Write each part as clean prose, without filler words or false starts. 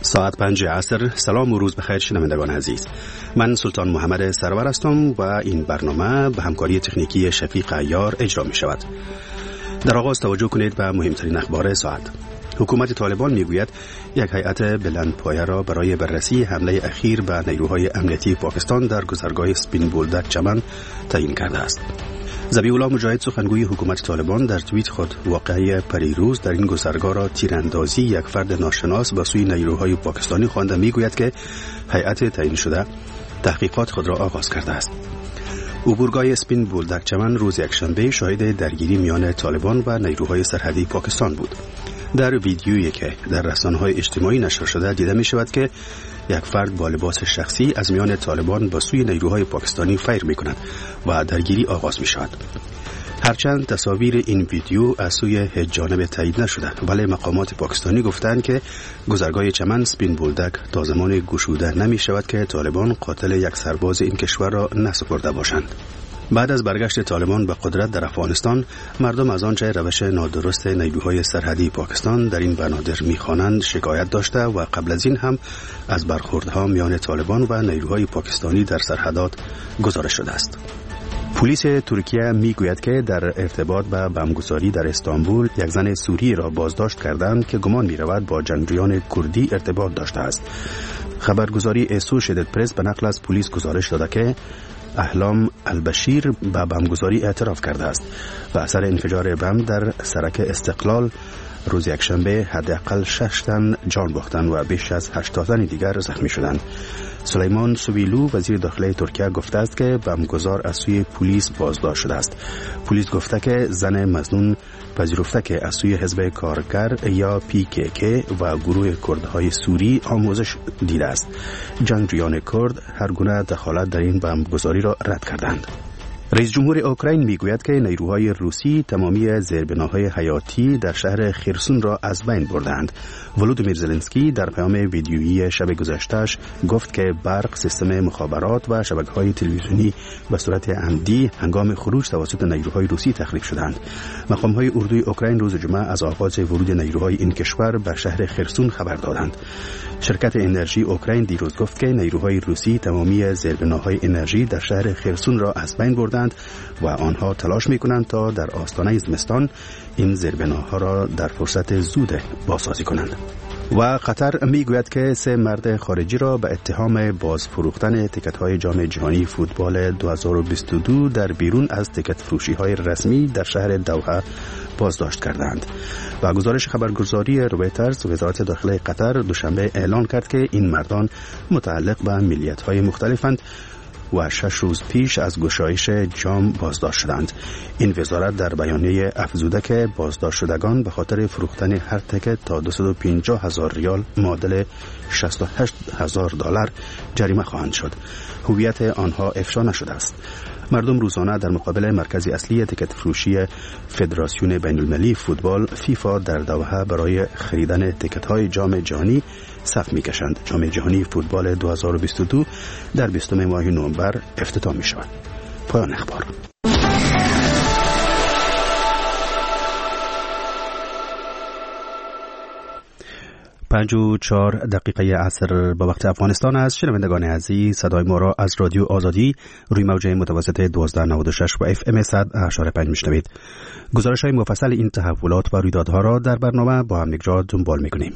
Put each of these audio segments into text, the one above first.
ساعت 5 عصر. سلام و روز بخیر شنوندگان عزیز. من سلطان محمد سرور هستم و این برنامه به همکاری تکنیکی شفیق عیار اجرا می شود. در آغاز توجه کنید به مهمترین اخبار ساعت. حکومت طالبان میگوید یک هیئت بلندپایه را برای بررسی حمله اخیر به نیروهای امنیتی پاکستان در گذرگاه سپین بولدک چمن تعیین کرده است. ذبیح الله مجاهد سخنگوی حکومت طالبان در توییت خود واقعه پریروز در این گذرگاه را تیراندازی یک فرد ناشناس به سوی نیروهای پاکستانی خوانده میگوید که هیئت تعیین شده تحقیقات خود را آغاز کرده است. عبورگاه سپین بولدک چمن روز یکشنبه شاهد درگیری میان طالبان و نیروهای سرحدی پاکستان بود. در ویدیویی که در رسانه‌های اجتماعی نشر شده دیده می شود که یک فرد با لباس شخصی از میان طالبان به سوی نیروهای پاکستانی فیر می کند و درگیری آغاز می شود. هرچند تصاویر این ویدیو از سوی هیچ جانب تایید نشده، ولی مقامات پاکستانی گفتند که گذرگاه چمن سپین بولدک تا زمان گشوده نمی شود که طالبان قاتل یک سرباز این کشور را نسپرده باشند. بعد از برگشت طالبان به قدرت در افغانستان، مردم از آنچه روش نادرست نیروهای سرحدی پاکستان در این بنادر می‌خوانند شکایت داشته و قبل از این هم از برخوردها میان طالبان و نیروهای پاکستانی در سرحدات گزارش شده است. پلیس ترکیه میگوید که در ارتباط با بمبگساری در استانبول یک زن سوری را بازداشت کردند که گمان می‌رود با جنگجویان کردی ارتباط داشته است. خبرگزاری اسوشیتد پرس به نقل از پلیس گزارش داده که احلام البشیر به بمبگساری اعتراف کرده است و اثر انفجار بمب در سرک استقلال روز یکشنبه حداقل 6 تن جان باختند و بیش از 80 تن دیگر زخمی شدند. سلیمان سویلو وزیر داخلی ترکیه گفته است که بمبگسار از سوی پلیس بازداشت شده است. پلیس گفته که زن مظنون پذیرفته که از سوی حزب کارگر یا PKK و گروه کردهای سوری آموزش دیده است. جنگجویان کرد هر گونه دخالت در این بمبگساری را رد کردند. رئیس جمهور اوکراین میگوید که نیروهای روسی تمامی زیربناهای حیاتی در شهر خرسون را از بین بردند. ولودیمیر زلنسکی در پیام ویدیویی شب گذشته‌اش گفت که برق، سیستم مخابرات و شبکه‌های تلویزیونی به صورت عمدی هنگام خروج توسط نیروهای روسی تخریب شدند. مقام‌های اردوی اوکراین روز جمعه از آغاز ورود نیروهای این کشور به شهر خرسون خبر دادند. شرکت انرژی اوکراین دیروز گفت که نیروهای روسی تمامی زیربناهای انرژی در شهر خرسون را از بین بردند و آنها تلاش می‌کنند تا در آستانه زمستان این زیربناها را در فرصت زود بازسازی کنند. و قطر میگوید که 3 مرد خارجی را به اتهام باز فروختن تیکت‌های جام جهانی فوتبال 2022 در بیرون از تیکت فروشی‌های رسمی در شهر دوحه بازداشت کردند. و گزارش خبرگزاری رویترز وزارت داخلی قطر دوشنبه اعلان کرد که این مردان متعلق به ملیت‌های مختلفند و 6 روز پیش از گشایش جام بازداشت شدند. این وزارت در بیانیه افزوده که بازداشت شدگان به خاطر فروختن هر تیکت تا 250,000 ریال معادل $68,000 جریمه خواهند شد. هویت آنها افشا نشده است. مردم روزانه در مقابل مرکز اصلی تیکت فروشی فدراسیون بین‌المللی فوتبال فیفا در دوحه برای خریدن تیکت‌های جام جهانی صف می‌کشند. جام جهانی فوتبال 2022 در 20 ماه نوامبر افتتاح می‌شود. پایان اخبار. پنج و 4 دقیقه عصر به وقت افغانستان است. شنوندگان عزیز، صدای ما را از رادیو آزادی روی موج متوسط 1296 و FM 100.5 میشنوید. گزارش‌های مفصل این تحولات و رویدادها را در برنامه با هم دیگر دنبال می‌کنیم.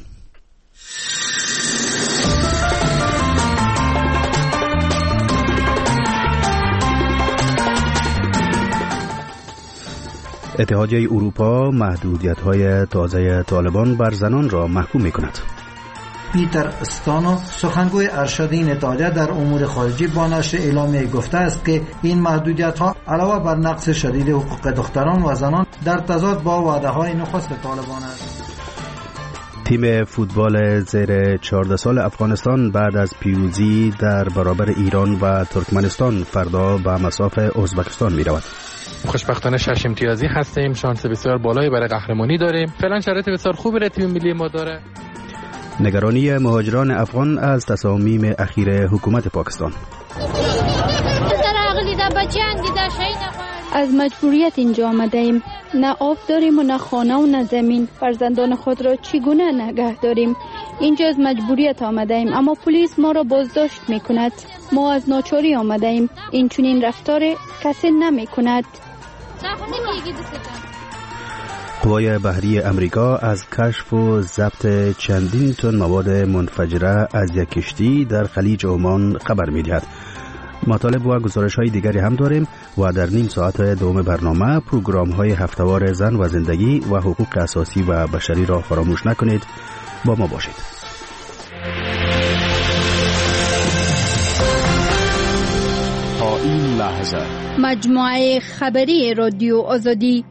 اتحادیه اروپا محدودیت‌های تازه طالبان بر زنان را محکوم می‌کند. پیتر استانو سخنگوی ارشد این اتحادیه در امور خارجی با نشر اعلامیه گفته است که این محدودیت‌ها علاوه بر نقض شدید حقوق دختران و زنان در تضاد با وعده‌های نخست طالبان است. تیم فوتبال زیر 14 سال افغانستان بعد از پیروزی در برابر ایران و ترکمنستان فردا به مصاف ازبکستان می‌رود. خوشبختانه 6 امتیازی هستیم، شانس بسیار بالایی برای قهرمانی داریم. فعلا شرایط بسیار خوبی را تیم ملی ما داره. نگرانی مهاجران افغان از تصامیم اخیر حکومت پاکستان. از مجبوریت اینجا آمده ایم. نه آب داریم و نه خانه و نه زمین. فرزندان خود را چگونه نگه داریم؟ اینجا از مجبوریت آمده ایم، اما پلیس ما را بازداشت می کند. ما از ناچاری آمده ایم. این چنین رفتار کسی نمی کند. قوای بحری امریکا از کشف و ضبط چندین تن مواد منفجره از یک کشتی در خلیج عمان خبر می‌دهد. مطالب و گزارش‌های دیگری هم داریم و در نیم ساعت دوم برنامه پروگرام‌های هفته‌وار زن و زندگی و حقوق اساسی و بشری را فراموش نکنید. با ما باشید. تا این لحظه مجموعه خبری رادیو آزادی.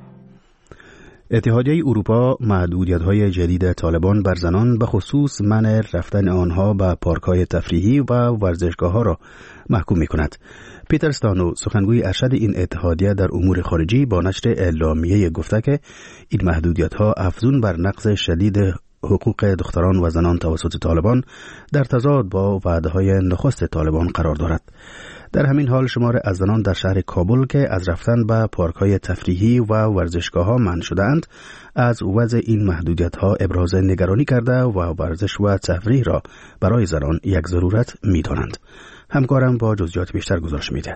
اتحادیه اروپا محدودیت‌های جدید طالبان بر زنان به خصوص منع رفتن آنها به پارک‌های تفریحی و ورزشگاه‌ها را محکوم می‌کند. پیتر استانو سخنگوی ارشد این اتحادیه در امور خارجی با نشر اعلامیه گفته که این محدودیت‌ها افزون بر نقض شدید حقوق دختران و زنان توسط طالبان در تضاد با وعده‌های نخست طالبان قرار دارد. در همین حال شمار از زنان در شهر کابل که از رفتن به پارک‌های تفریحی و ورزشگاه‌ها منع شده‌اند از وضع این محدودیت‌ها ابراز نگرانی کرده و ورزش و تفریح را برای زنان یک ضرورت می‌دانند. همکارم با جزئیات بیشتر گزارش می‌دهد.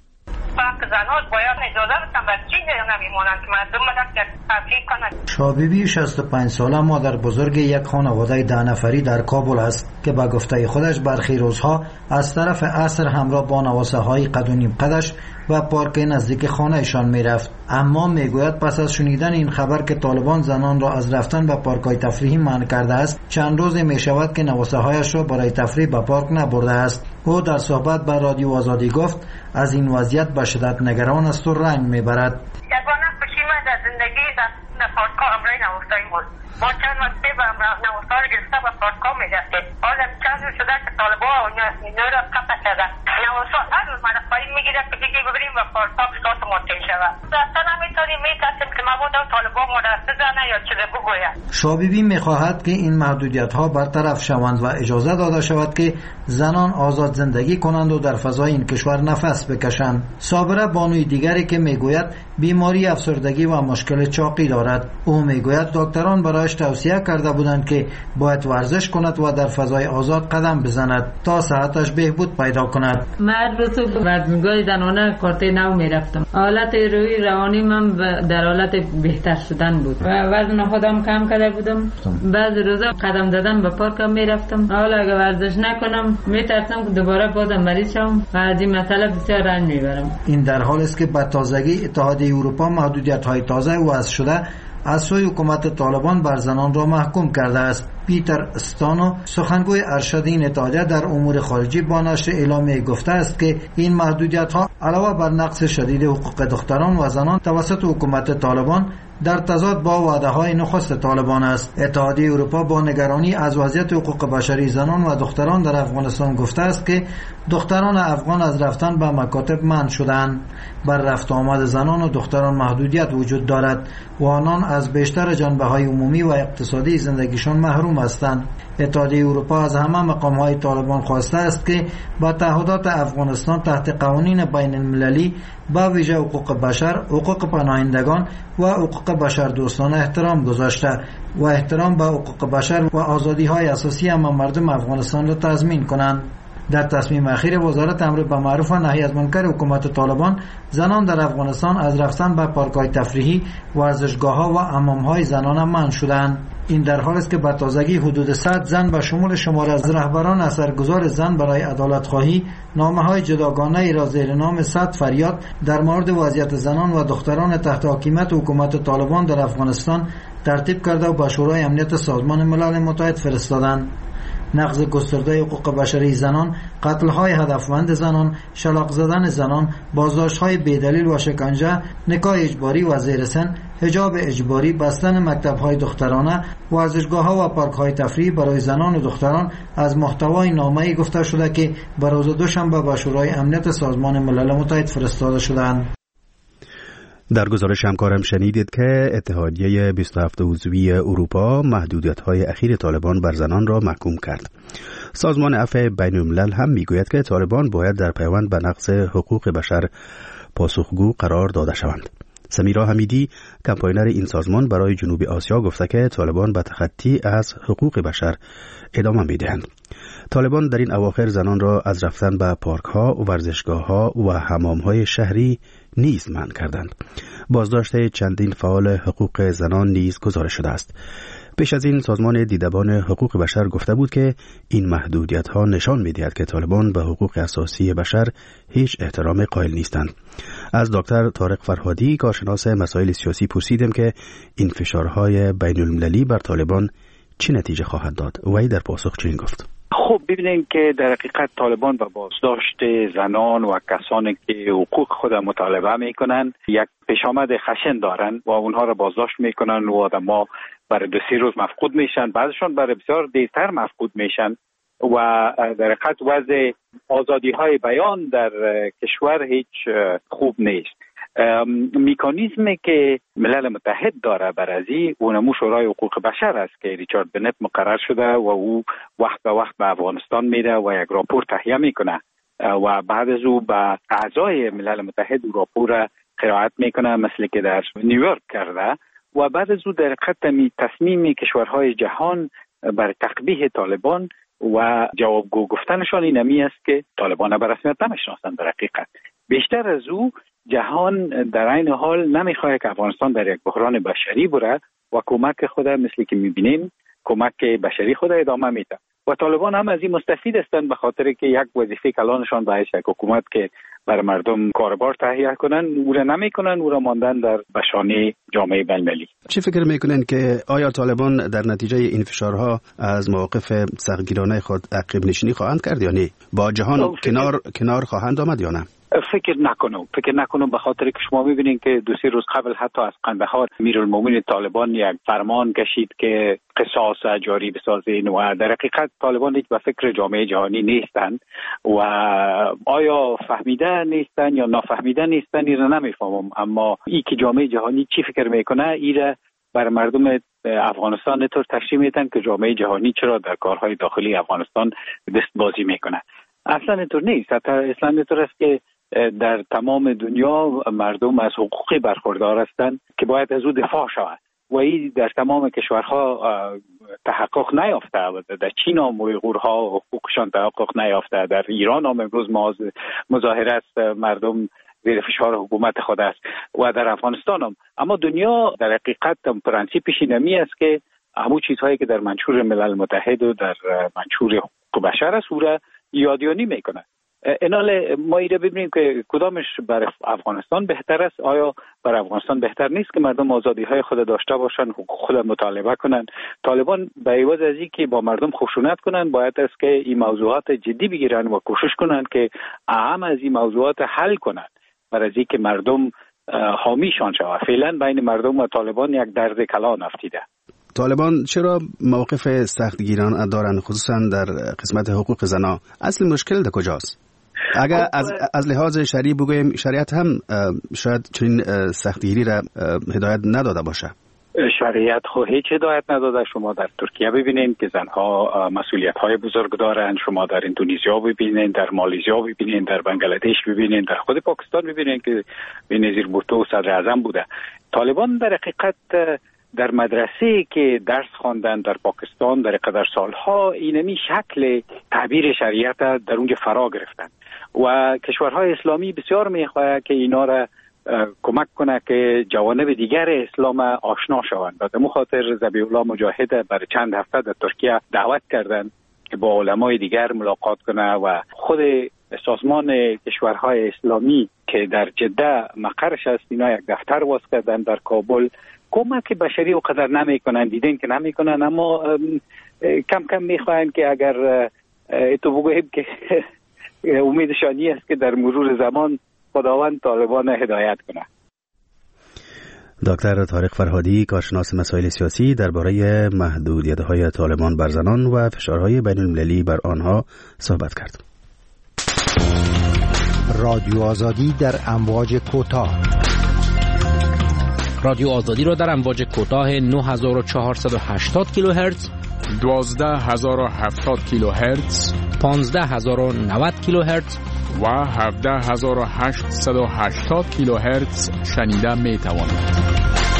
زنان باید اجازه بدن بر چی نمیمونند که مردم مدد تفریح کنند. شابیبی 65 ساله مادر بزرگ یک خانواده 10 نفری در کابل است که به گفته خودش برخی روزها از طرف عصر همراه با نواسه های قد و نیم قدش و پارک نزدیک خانهشان میرفت. اما میگوید پس از شنیدن این خبر که طالبان زنان را از رفتن به پارک‌های تفریحی منع کرده است، چند روز میشود که نواسه هایش را برای تفریح به پارک نبرده است. او در صحبت با رادیو آزادی گفت از این وضعیت به شدت نگران است و رنج میبرد. یگانه پشیمان در زندگی در پارک‌ها امرای نوستایی بود. ما چند وقتی به نوستا را گرفته به پارک‌ها می‌رفتیم. حالا چند روز شده که طالبان اینا را قطع کردن. نوستا هر روز ما را پایین می‌گیرد که دیگه ببریم و پارک‌ها بسات معطل شود. اصلا نمی‌تونیم می‌ترسیم که مبادا طالبان ما را بزنه یا چیزی بگوید. شابیبی می‌خواهد که این محدودیت‌ها برطرف شوند و اجازه داده شود که زنان آزاد زندگی کنند و در فضای این کشور نفس بکشند. صابره بانوی دیگری که میگوید بیماری افسردگی و مشکل چاقی دارد. او میگوید دکتران برایش توصیه کرده بودند که باید ورزش کند و در فضای آزاد قدم بزند تا صحتش بهبود پیدا کند. من روز ورزشگاه زنانه کارت نو میرفتم. حالت روحی روانی من در حالت بهتر شدن بود و وزن خودم کم کرده بودم. بعض روزا قدم زدن به پارک میرفتم. حالا اگه ورزش نکنم میترسم که دوباره بازم مریض شم و از این مسئله بسیار رنج میبرم. این در حالی است که به تازگی اتحادیه اروپا محدودیت‌های تازه وضع شده از سوی حکومت طالبان بر زنان را محکوم کرده است. پیتر استانو سخنگوی ارشد این اتحادیه در امور خارجی با نشر اعلامیه گفته است که این محدودیت‌ها علاوه بر نقض شدید حقوق دختران و زنان توسط حکومت طالبان در تضاد با وعده‌های نخست طالبان است. اتحادیه اروپا با نگرانی از وضعیت حقوق بشری زنان و دختران در افغانستان گفته است که دختران افغان از رفتن به مکاتب منع شدند. بر رفت آمد زنان و دختران محدودیت وجود دارد و آنان از بیشتر جنبه‌های عمومی و اقتصادی زندگیشان محروم هستند. اتحادیه اروپا از همه مقام‌های طالبان خواسته است که با تعهدات افغانستان تحت قوانین بین المللی با ویژه حقوق بشر، حقوق پناهندگان و حقوق بشر دوستانه احترام گذاشته و احترام به حقوق بشر و آزادی‌های اساسی همه مردم افغانستان را تضمین کنند. در تصمیم اخیر وزارت امر بالمعروف و نهی از منکر حکومت طالبان، زنان در افغانستان از رفتن به پارک‌های تفریحی، ورزشگاه‌ها و حمام‌های زنانه منع شدند. این در حالی است که به تازگی حدود 100 زن به شمول شمار از رهبران اثرگذار زن برای عدالت خواهی نامه‌های جداگانه ای را زیر نام 100 فریاد در مورد وضعیت زنان و دختران تحت حاکمیت حکومت طالبان در افغانستان ترتیب کرده و به شورای امنیت سازمان ملل متحد فرستادند. نقض گسترده حقوق بشری زنان، قتل‌های هدفمند زنان، شلاق زدن زنان، بازداشت‌های بی‌دلیل و شکنجه، نکاح اجباری و زیر سن، حجاب اجباری، بستن مکتب‌های دخترانه، ورزشگاه‌ها و پارک‌های تفریحی برای زنان و دختران از محتوای نامه‌ای گفته شده که به روز دوشنبه به شورای امنیت سازمان ملل متحد فرستاده شدند. در گزارش همکارم شنیدید که اتحادیه 27 عضوی اروپا محدودیت‌های اخیر طالبان بر زنان را محکوم کرد. سازمان عفو بین‌الملل هم میگوید که طالبان باید در پیوند به نقض حقوق بشر پاسخگو قرار داده شوند. سمیرا حمیدی کمپاینر این سازمان برای جنوب آسیا گفته که طالبان به تخطی از حقوق بشر ادامه میدهند. طالبان در این اواخر زنان را از رفتن به پارک ها، ورزشگاه ها و حمام های شهری نیز منع کردند. بازداشت چندین فعال حقوق زنان نیز گزارش شده است. پیش از این سازمان دیدبان حقوق بشر گفته بود که این محدودیت ها نشان می‌دهد که طالبان به حقوق اساسی بشر هیچ احترام قائل نیستند. از دکتر طارق فرهادی کارشناس مسائل سیاسی پرسیدم که این فشارهای بین المللی بر طالبان چه نتیجه خواهد داد. وی در پاسخ چنین گفت: خب ببینید که در حقیقت طالبان با بازداشت زنان و کسانی که حقوق خود مطالبه میکنن یک پیشامد خشن دارن و اونها را بازداشت میکنن و آدم‌ها برای 2-3 روز مفقود میشن، بعضشون برای بسیار دیرتر مفقود میشن و در حقیقت وضع آزادی های بیان در کشور هیچ خوب نیست. میکانیزمی که ملل متحد داره برای اونمو شورای حقوق بشر است که ریچارد بنت مقرر شده و او وقت به وقت به افغانستان میره و یک راپور تهیه میکنه و بعد از او به اعضای ملل متحد او راپور قرائت میکنه، مثل که در نیویورک کرده و بعد از او در حقیقت تصمیم کشورهای جهان بر تقبیح طالبان و جوابگو گفتنشان اینمی است که طالبان به رسمیت نمیشناسند. در حقیقت بیشتر از او جهان در این حال نمیخواد که افغانستان در یک بحران بشری بره و کمک خود مثل که میبینیم کمک بشری خود ادامه میده و طالبان هم از این مستفید هستند به خاطر که یک وظیفه کلانشان باید یک حکومت که بر مردم کاربار تهیه کنن او را نمیکنن، او را ماندن در بشانه جامعه بین‌المللی. چی فکر میکنن که آیا طالبان در نتیجه این فشارها از مواقف سختگیرانه خود عقب نشینی خواهند کرد یا نه؟ با جهان کنار خواهند آمد یا نه؟ فکر نکنم به خاطر که شما میبینید که 2-3 روز قبل حتی از قندهار امیرالمومنین طالبان یک فرمان کشید که قصاص جاری بسازین و در حقیقت طالبان هیچ به فکر جامعه جهانی نیستند و آیا فهمیده نیستن یا نافهمیده نیستن ایره نمیفهمم، اما ای که جامعه جهانی چی فکر میکنه ایره بر مردم افغانستان طور تشریح میدن که جامعه جهانی چرا در کارهای داخلی افغانستان دست بازی میکنه. اصلا اینطور نیست. اصلا اینطور است که در تمام دنیا مردم از حقوقی برخوردار هستند که باید از او دفاع شود و این در تمام کشورها تحقق نیافته. در چین هم اویغورها حقوقشان تحقق نیافته، در ایران هم امروز مظاهره است، مردم زیر فشار حکومت خود است و در افغانستان هم. اما دنیا در حقیقت پرنسیپش اینمی است که همون چیزهایی که در منشور ملل متحد و در منشور حقوق بشر است او را یادیانی میکنه. اینال ما ایره ببینیم که کدامش برای افغانستان بهتر است. آیا برای افغانستان بهتر نیست که مردم آزادی های خود داشته باشن، حقوق خود مطالبه کنن؟ طالبان به عوض از اینکه با مردم خشونت کنن باید است که این موضوعات جدی بگیرن و کوشش کنن که اهم از این موضوعات حل کنن برای اینکه مردم حامیشان شود. فعلا بین مردم و طالبان یک درد کلان افتیده. طالبان چرا موقف سختگیرانه دارند خصوصا در قسمت حقوق زنا؟ اصل مشکل در کجاست؟ اگر از لحاظ شرعی بگوییم شریعت هم شاید چنین سختگیری را هدایت نداده باشه. شریعت خو هیچ هدایت نداده. شما در ترکیه ببینید که زنها مسئولیت‌های بزرگ دارند، شما در اندونزیا ببینید، در مالزیا ببینید، در بنگلادش ببینید، در خود پاکستان ببینید که بنظیر بوتو صدر اعظم بوده. طالبان در حقیقت در مدرسه که درس خواندن در پاکستان در قدر سالها اینمی شکل تعبیر شریعت در اونجا فرا گرفتن و کشورهای اسلامی بسیار میخواهد که اینا را کمک کنه که جوانب دیگر اسلام آشنا شوند. و در خاطر ذبیح الله مجاهد برای چند هفته در ترکیه دعوت کردند که با علمای دیگر ملاقات کنه و خود سازمان کشورهای اسلامی که در جده مقرش است اینا یک دفتر باز کردن در کابل. کمک بشری و قدر نمیکنن، دیدین که نمیکنن، اما کم کم میخواین که اگر تو بگوییم که امیدشانی است که در مرور زمان خداوند طالبان هدایت کنه. دکتر طارق فرهادی کارشناس مسائل سیاسی درباره محدودیت‌های طالبان بر زنان و فشارهای بین المللی بر آنها صحبت کرد. رادیو آزادی در امواج کوتاه. رادیو آزادی را در امواج کوتاه 9480 کیلوهرتز، 12070 کیلوهرتز، 15090 کیلوهرتز و 17880 کیلوهرتز شنیده می تواند.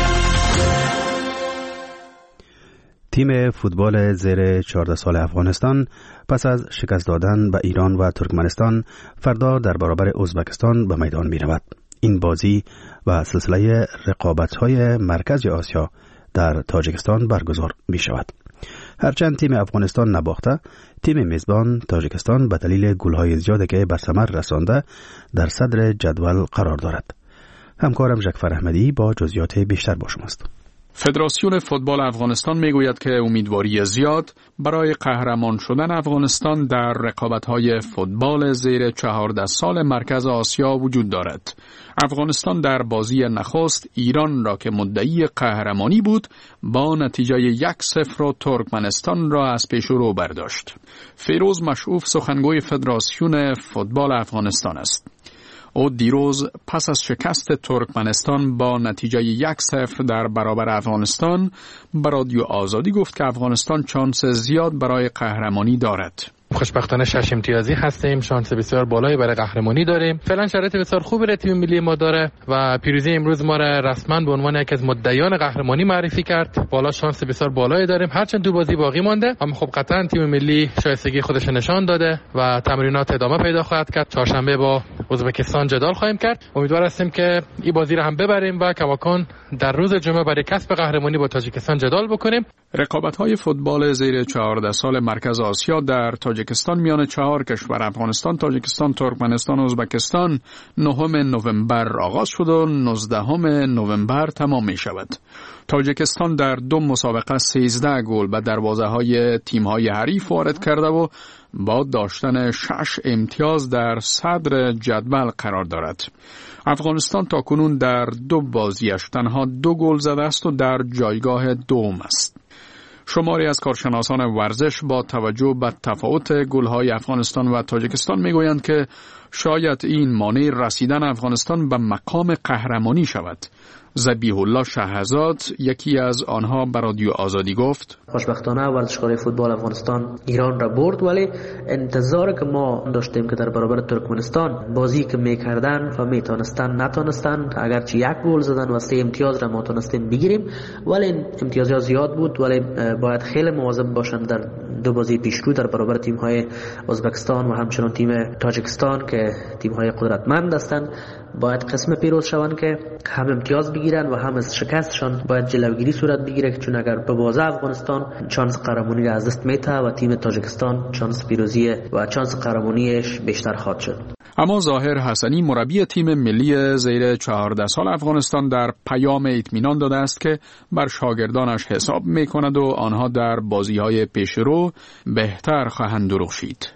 تیم فوتبال زیر 14 سال افغانستان پس از شکست دادن به ایران و ترکمنستان فردا در برابر ازبکستان به میدان می رود. این بازی و سلسله رقابت‌های مرکز آسیا در تاجیکستان برگزار می شود. هرچند تیم افغانستان نباخته، تیم میزبان تاجیکستان به دلیل گل‌های زیادی که به ثمر رسانده در صدر جدول قرار دارد. همکارم جعفر احمدی با جزئیات بیشتر با شماست. فدراسیون فوتبال افغانستان میگوید که امیدواری زیاد برای قهرمان شدن افغانستان در رقابت‌های فوتبال زیر 14 سال مرکز آسیا وجود دارد. افغانستان در بازی نخست ایران را که مدعی قهرمانی بود با نتیجه 1-0 ترکمنستان را از پیش رو برداشت. فیروز مشعوف سخنگوی فدراسیون فوتبال افغانستان است. او دیروز پس از شکست ترکمنستان با نتیجه 1-0 در برابر افغانستان به رادیو آزادی گفت که افغانستان شانس زیاد برای قهرمانی دارد. خوشبختانه 6 امتیازی هستیم، شانس بسیار بالایی برای قهرمانی داریم. فعلا شرایط بسیار خوبی را تیم ملی ما داره و پیروزی امروز ما را رسما به عنوان یکی از مدعیان قهرمانی معرفی کرد. بالا شانس بسیار بالایی داریم، هرچند دو بازی باقی مانده، اما خب قطعا تیم ملی شایستگی خودش نشان داده و تمرینات ادامه پیدا خواهد کرد. چهارشنبه با ازبکستان جدال خواهیم کرد. امیدوار هستیم که این بازی را هم ببریم و کماکان در روز جمعه برای کسب قهرمانی با تاجیکستان جدال بکنیم. رقابت‌های فوتبال زیر 14 سال مرکز آسیا در تاجیکستان میان 4 کشور افغانستان، تاجیکستان، ترکمنستان و ازبکستان 9 نوامبر آغاز شد و 19 نوامبر تمام می شود. تاجیکستان در 2 مسابقه 13 گل به دروازه‌های تیم‌های حریف وارد کرده و با داشتن 6 امتیاز در صدر جدول قرار دارد. افغانستان تاکنون در 2 بازیش تنها 2 گل زده است و در جایگاه دوم است. شماری از کارشناسان ورزش با توجه به تفاوت گل‌های افغانستان و تاجیکستان میگویند که شاید این مانع رسیدن افغانستان به مقام قهرمانی شود. ذبیح الله شهزاد یکی از آنها به رادیو آزادی گفت: خوشبختانه ورزشکارای فوتبال افغانستان ایران را برد، ولی انتظار که ما داشتیم که در برابر ترکمنستان بازی که میکردن و میتونستن نتونستن، اگرچه 1 گل زدن و 3 امتیاز را ما تونستیم بگیریم، ولی امتیازها زیاد بود. ولی باید خیلی مواظب باشند در 2 بازی پیشرو در برابر تیم‌های ازبکستان و همچنین تیم تاجیکستان که تیم‌های قدرتمند هستند. باید قسم پیروز شوند که هم امتیاز بگیرن و هم از شکستشان باید جلوگیری صورت بگیره، چون اگر ببازه افغانستان شانس قهرمانی را از دست میده و تیم تاجیکستان شانس پیروزی و شانس قهرمانیش بیشتر خواهد شد. اما ظاهر حسنی مربی تیم ملی زیر 14 سال افغانستان در پیام اطمینان داده است که بر شاگردانش حساب میکند و آنها در بازی‌های پیشرو بهتر خواهند درخشید.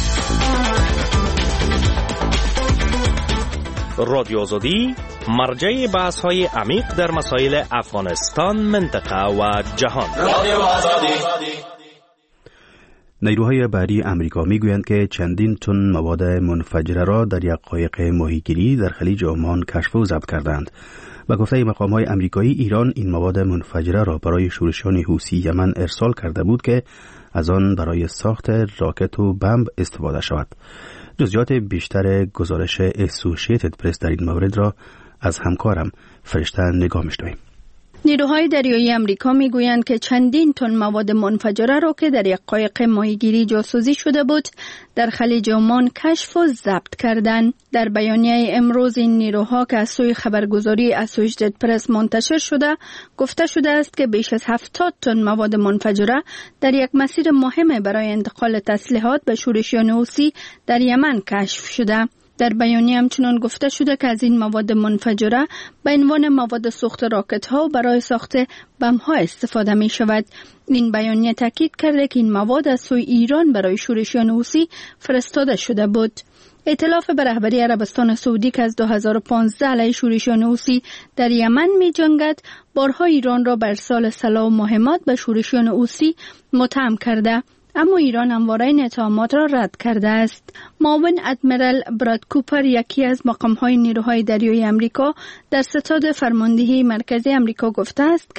رادیو آزادی مرجع بحث‌های عمیق در مسائل افغانستان، منطقه و جهان. رادیو آزادی. نیروهای بحری امریکا میگویند که چندین تن مواد منفجره را در یک قایق ماهیگیری در خلیج عمان کشف و ضبط کردند. به گفته مقام‌های آمریکایی، ایران این مواد منفجره را برای شورشیان حوثی یمن ارسال کرده بود که از آن برای ساخت راکت و بمب استفاده شود. جزئیات بیشتر گزارش اسوسییتد پرس در این مورد را از همکارم فرشته نگاه می‌شنویم. نیروهای دریایی امریکا میگویند که چندین تن مواد منفجره را که در یک قایق ماهیگیری جاسوسی شده بود در خلیج عمان کشف و ضبط کردند. در بیانیه امروز این نیروها که از سوی خبرگزاری اسوسییتد پرس منتشر شده گفته شده است که بیش از 70 تن مواد منفجره در یک مسیر مهم برای انتقال تسلیحات به شورشیان حوثی در یمن کشف شده. در بیانیه همچنان گفته شده که از این مواد منفجره به عنوان مواد سوخت راکت ها و برای ساخت بم ها استفاده می شود. این بیانیه تاکید کرده که این مواد از سوی ایران برای شورشیان حوثی فرستاده شده بود. ائتلاف به رهبری عربستان سعودی که از 2015 علیه شورشیان حوثی در یمن می جنگد، بارها ایران را بر ارسال سلاح و مهمات به شورشیان حوثی متهم کرده، اما ایران همواره این اتهامات را رد کرده است. معاون ادمیرال براد کوپر، یکی از مقام‌های نیروهای دریایی آمریکا، در ستاد فرماندهی مرکزی آمریکا گفته است که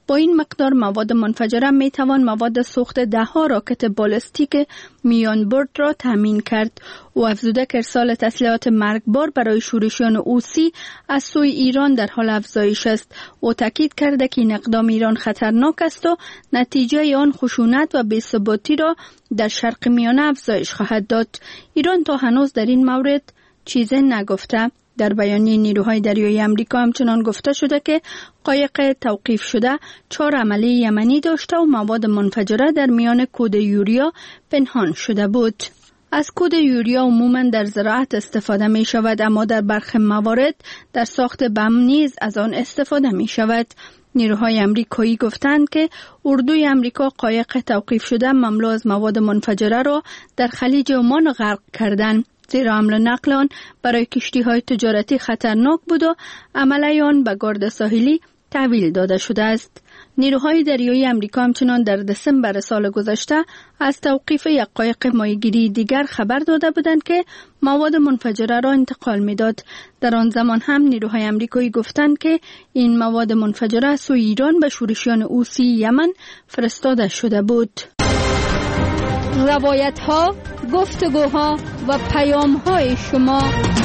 با این مقدار مواد منفجره می توان مواد سوخت 10 راکت بالستیک میان برد را تامین کرد. او افزوده که ارسال تسلیحات مرگبار برای شورشیان حوثی از سوی ایران در حال افزایش است. او تاکید کرده که این اقدام ایران خطرناک است و نتیجه آن خشونت و بی‌ثباتی را در شرق میانه افزایش خواهد داد. ایران تا هنوز در این مورد چیزی نگفته. در بیانیه نیروهای دریایی آمریکا همچنان گفته شده که قایق توقیف شده 4 عمله یمنی داشته و مواد منفجره در میان کود یوریا پنهان شده بود. از کود یوریا عموما در زراعت استفاده می شود، اما در برخی موارد در ساخت بم نیز از آن استفاده می شود. نیروهای آمریکایی گفتند که اردوی آمریکا قایق توقیف شده مملو از مواد منفجره را در خلیج عمان غرق کردند، زیرا حمل و نقل آن برای کشتی‌های تجارتی خطرناک بود و عمله آن به گارد ساحلی تحویل داده شده است. نیروهای دریایی آمریکا همچنان در دسامبر سال گذشته از توقیف یک قایق ماهیگیری دیگر خبر داده بودند که مواد منفجره را انتقال می‌داد. در آن زمان هم نیروهای آمریکایی گفتند که این مواد منفجره از سوی ایران به شورشیان حوثی یمن فرستاده شده بود. روایت‌ها، گفتگوها و پیام‌های شما.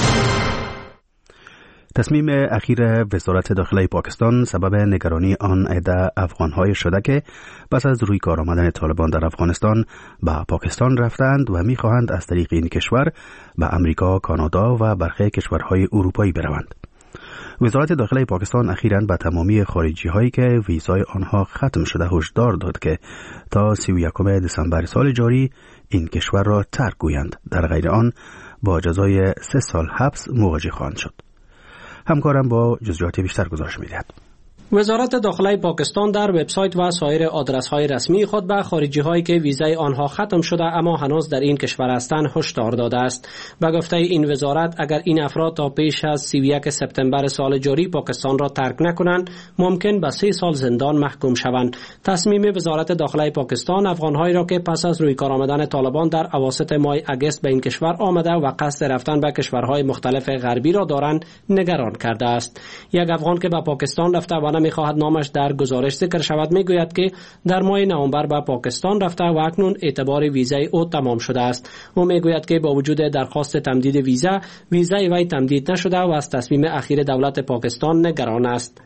تصمیم اخیر وزارت داخله پاکستان سبب نگرانی آن عده افغان‌های شده که پس از روی کار آمدن طالبان در افغانستان به پاکستان رفتند و می‌خواهند از طریق این کشور به امریکا، کانادا و برخی کشورهای اروپایی بروند. وزارت داخله پاکستان اخیراً به تمامی خارجی‌هایی که ویزای آنها ختم شده هشدار داد که تا 31 دسامبر سال جاری این کشور را ترک گویند، در غیر آن با جزای 3 سال حبس مواجه خواهند شد. همکارم با جزئیات بیشتر گزارش می‌دهد. وزارت داخله پاکستان در وبسایت و سایر آدرس‌های رسمی خود به خارجی‌هایی که ویزای آنها ختم شده اما هنوز در این کشور هستند هشدار داده است. به گفته این وزارت اگر این افراد تا پیش از 31 سپتامبر سال جاری پاکستان را ترک نکنند ممکن به 3 سال زندان محکوم شوند. تصمیم وزارت داخله پاکستان افغان‌هایی را که پس از روی کار آمدن طالبان در اواسط ماه اگست به این کشور آمده و قصد رفتن به کشورهای مختلف غربی را دارند نگران کرده است. یک افغان که به پاکستان رفته و نمی‌خواهد نامش در گزارش ذکر شود میگوید که در ماه نوامبر به پاکستان رفته و اکنون اعتبار ویزای او تمام شده است. او میگوید که با وجود درخواست تمدید ویزای وی تمدید نشده و از تصمیم اخیر دولت پاکستان نگران است.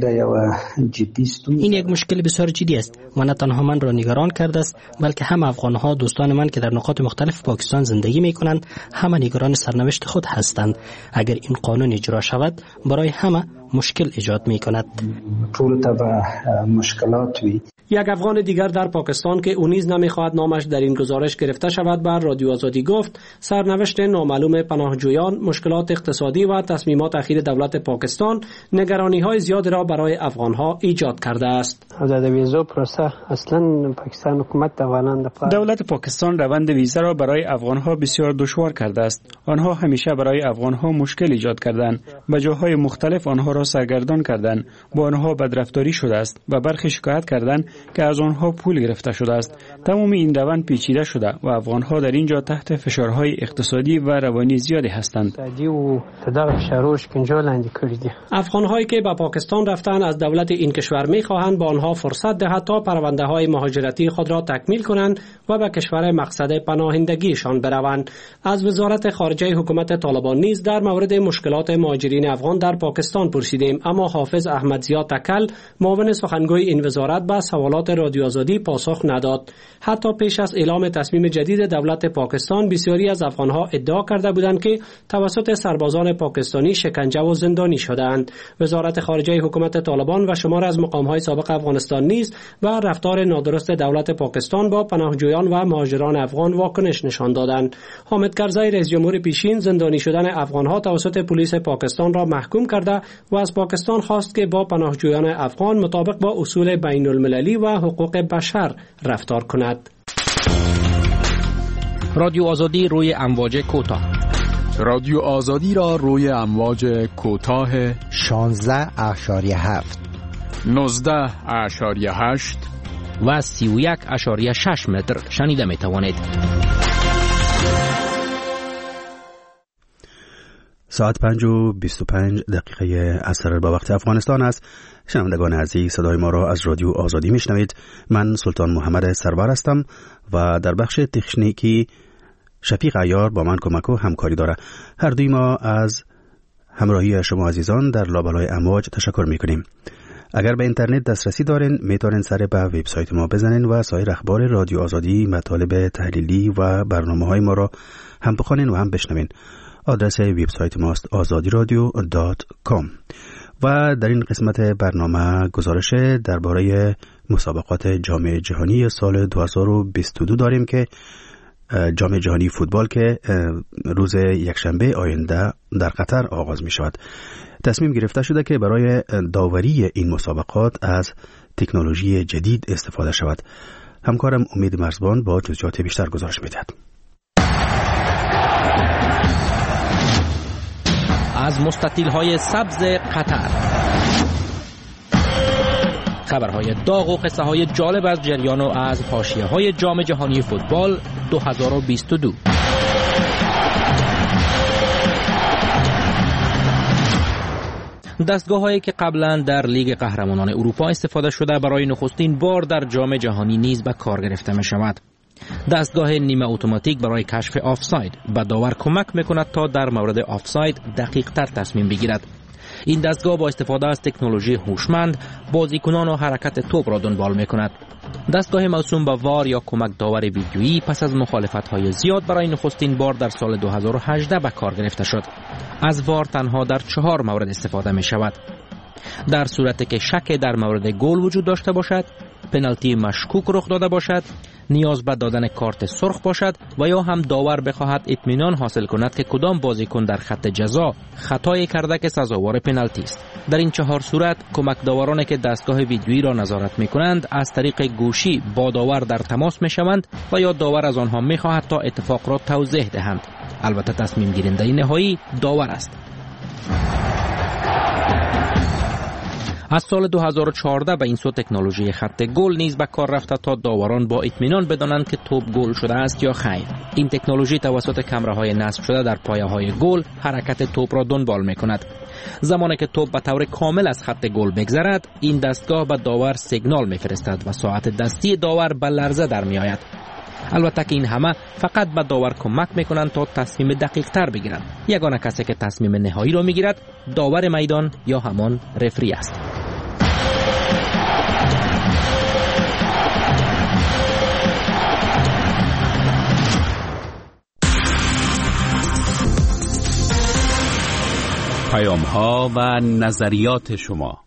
این یک مشکل بسیار جدی است و نه تنها من را نگران کرده است بلکه هم افغان‌ها دوستان من که در نقاط مختلف پاکستان زندگی می‌کنند همه نگران سرنوشت خود هستند. اگر این قانون اجرا شود برای همه مشکل ایجاد می‌کند. یک افغان دیگر در پاکستان که او نیز نمی‌خواهد نامش در این گزارش گرفته شود بر رادیو آزادی گفت سرنوشت نامعلوم پناهجویان، مشکلات اقتصادی و تصمیمات اخیر دولت پاکستان نگرانی‌های زیاد را برای افغان‌ها ایجاد کرده است. دولت پاکستان روند ویزا را برای افغان‌ها بسیار دشوار کرده است. آنها همیشه برای افغان‌ها مشکل ایجاد کردند. به جاهای مختلف آنها را سرگردان کردند. با آنها بدرفتاری شده است و برخی شکایت کردند که از آنها پول گرفته شده است. تمام این روند پیچیده شده و افغان‌ها در اینجا تحت فشارهای اقتصادی و روانی زیادی هستند. افغان‌هایی که به پاکستان رفتند از دولت این کشور می‌خواهند با آنها فرصت دهد تا پرونده‌های مهاجرتی خود را تکمیل کنند و به کشور مقصد پناهندگیشان بروند. از وزارت خارجه حکومت طالبان نیز در مورد مشکلات مهاجرین افغان در پاکستان پرسیدیم، اما حافظ احمدزیا تکل معاون سخنگوی این وزارت به سوالات رادیو آزادی پاسخ نداد. حتی پیش از اعلام تصمیم جدید دولت پاکستان بسیاری از افغانها ادعا کرده بودند که توسط سربازان پاکستانی شکنجه و زندانی شدند. وزارت خارجه حکومت طالبان و شمار از مقام‌های سابق افغانستان نیز و رفتار نادرست دولت پاکستان با پناهجویان و مهاجران افغان واکنش نشان دادند. حامد کرزی رئیس جمهور پیشین زندانی شدن افغانها توسط پلیس پاکستان را محکوم کرده و از پاکستان خواست که با پناهجویان افغان مطابق با اصول بین المللی و حقوق بشر رفتار کند. رادیو آزادی روی امواج کوتاه. رادیو آزادی را روی امواج کوتاه 16.7 19.8 و 31.6 متر شنیده می توانید. ساعت 5:25 عصر با وقت افغانستان است. شنوندگان عزیز، صدای ما را از رادیو آزادی میشنوید. من سلطان محمد سرور هستم و در بخش تکنیکی شفیق عیار با من کمک و همکاری داره. هر دوی ما از همراهی شما عزیزان در لابلای امواج تشکر میکنیم. اگر به اینترنت دسترسی دارین میتونین سر به وبسایت ما بزنین و سایر اخبار رادیو آزادی، مطالب تحلیلی و برنامه‌های ما را هم بخوانین و هم بشنوین. آدرس وبسایت ماست azadiradio.com. و در این قسمت برنامه گزارش درباره مسابقات جام جهانی سال 2022 داریم که جام جهانی فوتبال که روز یکشنبه آینده در قطر آغاز می شود. تصمیم گرفته شده که برای داوری این مسابقات از تکنولوژی جدید استفاده شود. همکارم امید مرزبان با جزئیات بیشتر گزارش می‌دهد. از مستطیل‌های سبز قطر، خبرهای داغ و قصه‌های جالب از جریان و از حاشیه‌های جام جهانی فوتبال 2022. دستگاه‌هایی که قبلا در لیگ قهرمانان اروپا استفاده شده برای نخستین بار در جام جهانی نیز به کار گرفته می‌شود. دستگاه نیمه اتوماتیک برای کشف آفساید به داور کمک می‌کند تا در مورد آفساید دقیق‌تر تصمیم بگیرد. این دستگاه با استفاده از تکنولوژی هوشمند بازیکنان و حرکت توپ را دنبال می‌کند. دستگاه موسوم به وار یا کمک داور ویدیویی پس از مخالفت‌های زیاد برای نخستین بار در سال 2018 به کار گرفته شد. از وار تنها در 4 مورد استفاده می‌شود. در صورتی که شک در مورد گل وجود داشته باشد، پنالتی مشکوک رخ داده باشد، نیاز به دادن کارت سرخ باشد و یا هم داور بخواهد اطمینان حاصل کند که کدام بازیکن در خط جزا خطایی کرده که سزاوار پنالتی است. در این 4 صورت کمک داورانی که دستگاه ویدیویی را نظارت می‌کنند از طریق گوشی با داور در تماس می‌شوند و یا داور از آنها می‌خواهد تا اتفاق را توضیح دهند. البته تصمیم گیرنده نهایی داور است. از سال 2014 به این سو تکنولوژی خط گل نیز به کار رفته تا داوران با اطمینان بدانند که توپ گل شده است یا خیر. این تکنولوژی توسط کامراهای نصب شده در پایه‌های گل حرکت توپ را دنبال می‌کند. زمانی که توپ به طور کامل از خط گل بگذرد، این دستگاه به داور سیگنال می‌فرستد و ساعت دستی داور به لرزه در می‌آید. البته که این همه فقط به داور کمک میکنند تا تصمیم دقیق تر بگیرند. یگانه کسی که تصمیم نهایی را میگیرد داور میدان یا همان رفری است. پیام‌ها و نظریات شما.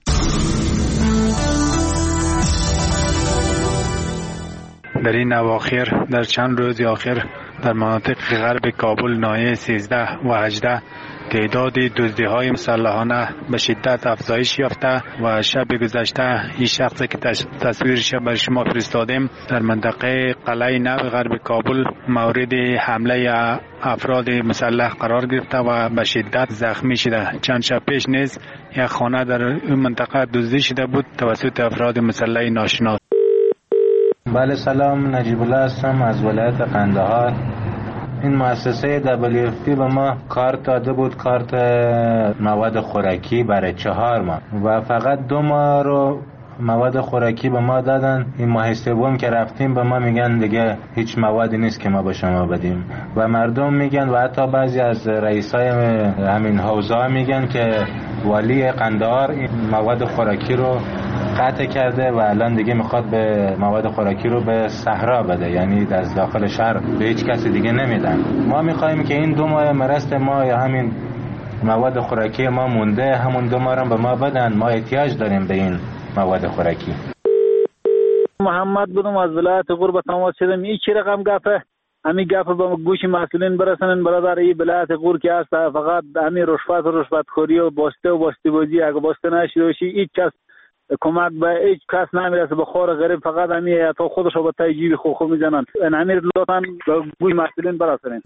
در این اواخر در چند روز اخیر در مناطق غرب کابل ناحیه 13 و 18 تعداد دزدی‌های مسلحانه به شدت افزایش یافته و شب گذشته این شخصی که تصویرش بر شما فرستادیم در منطقه قلعه نو غرب کابل مورد حمله افراد مسلح قرار گرفته و به شدت زخمی شده. چند شب پیش نیز یک خانه در این منطقه دزدی شده بود توسط افراد مسلح ناشناس. بله سلام، نجیب الله هستم از ولایت قندهار. این مؤسسه WFP به ما کارت داده بود، کارت مواد خوراکی برای 4 ماه و فقط 2 ماه رو مواد خوراکی به ما دادن. این ماه سوم که رفتیم به ما میگن دیگه هیچ موادی نیست که ما به شما بدیم و مردم میگن و حتی بعضی از رئیسای همین حوزه میگن که والی قندهار این مواد خوراکی رو قطع کرده و الان دیگه میخواد به مواد خوراکی رو به صحرا بده، یعنی از داخل شهر به هیچ کسی دیگه نمیدن. ما میخوایم که این 2 ماه مرست ما یا همین مواد خوراکی ما مونده، همون 2 ماه رو به ما بدن. ما احتیاج داریم به این مواد خوراکی. محمد بودم از ولایت قرب تماس شدم. این چه رقم گفته؟ همین گپ به گوش مسئولین برسونن برادر. این ولایت قرب که هست فقط همین رشوت خوری و باسته بازی اگه باسته نشده باشی هیچ کس کمک به هیچ کس نمیرسه. به خور غریب فقط همین تا خودش رو به تای جیب خو میزنن. همین لطفاً به گوش مسئولین برسونن.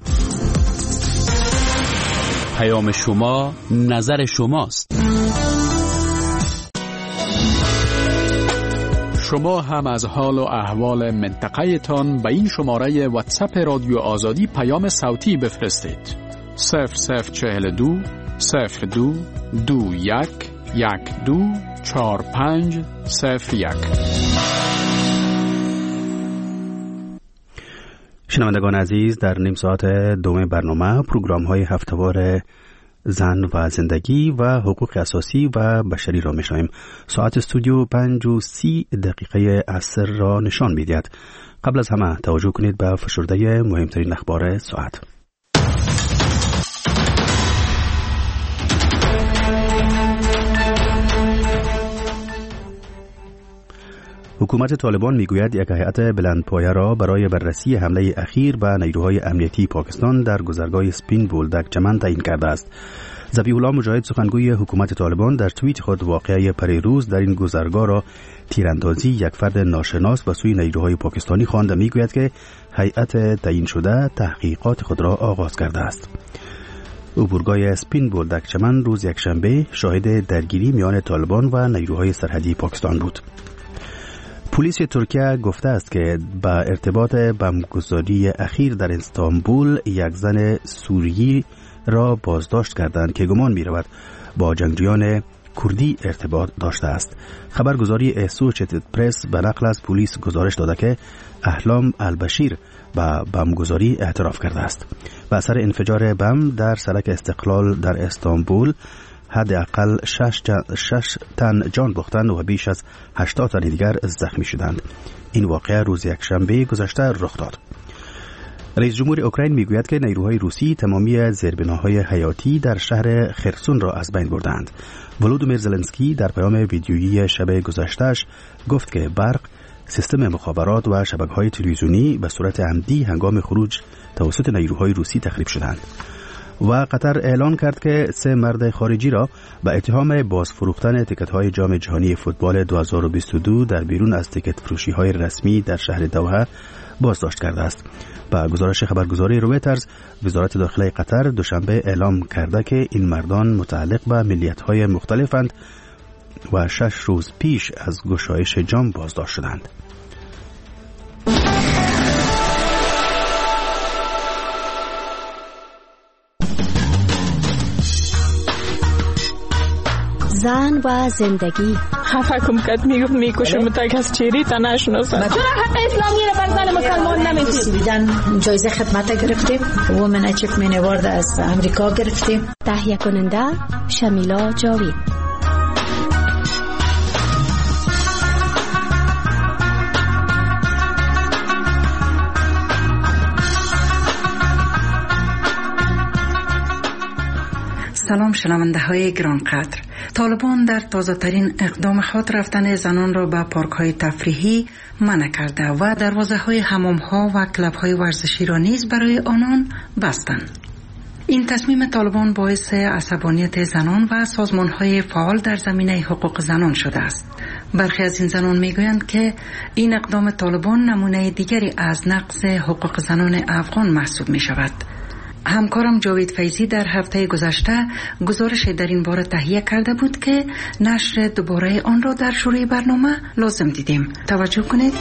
پیام شما نظر شماست. شما هم از حال و احوال منطقه تان به این شماره واتساپ رادیو آزادی پیام صوتی بفرستید. 0042 02 21 12 45 01. شنوندگان عزیز، در نیم ساعت دوم برنامه پروگرام های هفته‌وار زن و زندگی و حقوق اساسی و بشری را میشنویم. ساعت استودیو 5:30 عصر را نشان میدهد. قبل از همه توجه کنید به فشرده مهمترین اخبار ساعت. حکومت طالبان میگوید یک هیئت بلندپایه را برای بررسی حمله اخیر به نیروهای امنیتی پاکستان در گذرگاه سپین بولدک چمن تعیین کرده است. ذبیح الله مجاهد سخنگوی حکومت طالبان در توییت خود واقعه پریروز در این گذرگاه را تیراندازی یک فرد ناشناس به سوی نیروهای پاکستانی خواند و میگوید که هیئت تعیین شده تحقیقات خود را آغاز کرده است. عبورگاه سپین بولدک چمن روز یکشنبه شاهد درگیری میان طالبان و نیروهای سرحدی پاکستان بود. پلیس ترکیه گفته است که با ارتباط بمبگذاری اخیر در استانبول یک زن سوریی را بازداشت کردند که گمان می رود با جنگجویان کردی ارتباط داشته است. خبرگزاری اسوشیتد پرس به نقل از پلیس گزارش داده که احلام البشیر با بمبگذاری اعتراف کرده است. به اثر انفجار بم در سرک استقلال در استانبول حداقل 6 تن جان باختند و بیش از 80 تن دیگر زخمی شدند. این واقعه روز یکشنبه گذشته رخ داد. رئیس جمهور اوکراین میگوید که نیروهای روسی تمامی زیربناهای حیاتی در شهر خرسون را از بین بردند. ولودیمیر زلنسکی در پیام ویدیویی شب گذشته‌اش گفت که برق، سیستم مخابرات و شبکه‌های تلویزیونی به صورت عمدی هنگام خروج توسط نیروهای روسی تخریب شدند. و قطر اعلان کرد که 3 مرد خارجی را به اتهام بازفروختن تیکت‌های جام جهانی فوتبال 2022 در بیرون از تیکت فروشی‌های رسمی در شهر دوحه بازداشت کرده است. با گزارش خبرگزاری رویترز، وزارت داخلی قطر دوشنبه اعلام کرده که این مردان متعلق به ملیت‌های مختلفند و 6 روز پیش از گشایش جام بازداشت شدند. زن و زندگی. حکم کرد میگفت میکشم تا کس چیری تا نشناسن. چرا حق اسلامی رو بر زن مسلمان نمیدید؟ دیدن جایزه خدمت گرفتیم، وومن اچیومنت اوارد از امریکا گرفتیم. تهیه کننده شمیلا جاوید. سلام شنونده های گرانقدر. طالبان در تازه ترین اقدام خود رفتن زنان را به پارک های تفریحی منع کرده و دروازه های حمام ها و کلب های ورزشی را نیز برای آنان بستند. این تصمیم طالبان باعث عصبانیت زنان و سازمان های فعال در زمینه حقوق زنان شده است. برخی از این زنان میگویند که این اقدام طالبان نمونه دیگری از نقض حقوق زنان افغان محسوب می شود. همکارم جاوید فیضی در هفته گذشته گزارش در این باره تهیه کرده بود که نشر دوباره آن را در شروع برنامه لازم دیدیم. توجه کنید.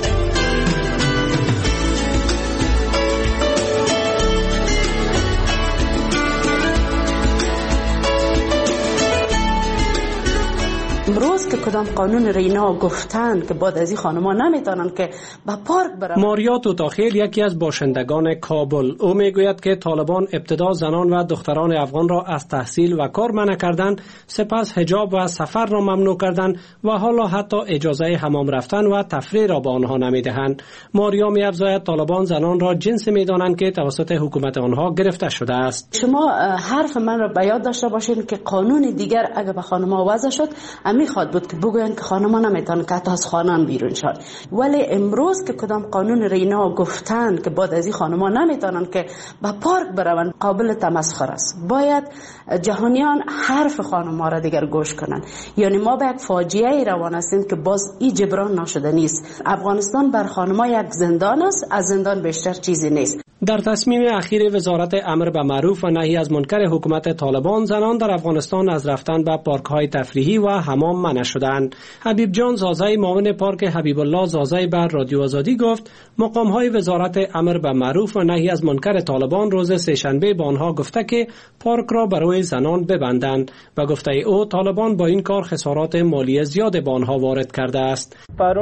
امروز که کدام قانون رینا گفتن که بعد از این خانم‌ها نمیتونن که به پارک برن. ماریا توتاخیل یکی از باشندگان کابل، او میگوید که طالبان ابتدا زنان و دختران افغان را از تحصیل و کار منع کردند، سپس حجاب و سفر را ممنوع کردند و حالا حتی اجازه حمام رفتن و تفریح را به آنها نمیدهند. ماریا می‌افزاید طالبان زنان را جنسی میدانند که توسط حکومت آنها گرفته شده است. شما حرف من را به یاد داشته باشین که قانون دیگر اگه به خانم‌ها وضع شد میخواد بود که بگوین که خانم‌ها نمیتونن که حتی از خانه بیرون شد، ولی امروز که کدام قانون رینا گفتن که بعد از این خانم‌ها نمیتونن که به پارک برون، قابل تمسخر است. باید جهانیان حرف خانم‌ها را دیگر گوش کنن. یعنی ما به یک فاجعه روان هستیم که باز این جبران نشده نیست. افغانستان بر خانم‌ها یک زندان است، از زندان بیشتر چیزی نیست. در تصمیم اخیر وزارت امر به معروف و نهی از منکر حکومت طالبان، زنان در افغانستان از رفتن به پارک‌های تفریحی و حمام منع شدند. حبیب جان زازای معاون پارک حبیب الله زازای بر رادیو آزادی گفت مقام‌های وزارت امر به معروف و نهی از منکر طالبان روز سه‌شنبه به آنها گفته که پارک را برای زنان ببندند و گفته او طالبان با این کار خسارات مالی زیاد به آنها وارد کرده است.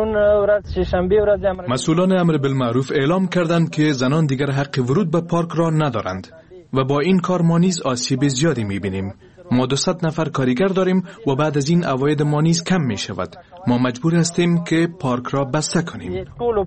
مسئولان امر بالمعروف اعلام کردند که زنان دیگر حق ورود به پارک را ندارند و با این کار ما نیز آسیب زیادی می‌بینیم. ما 200 نفر کارگر داریم و بعد از این عواید ما نیز کم می شود. ما مجبور هستیم که پارک را بسته کنیم.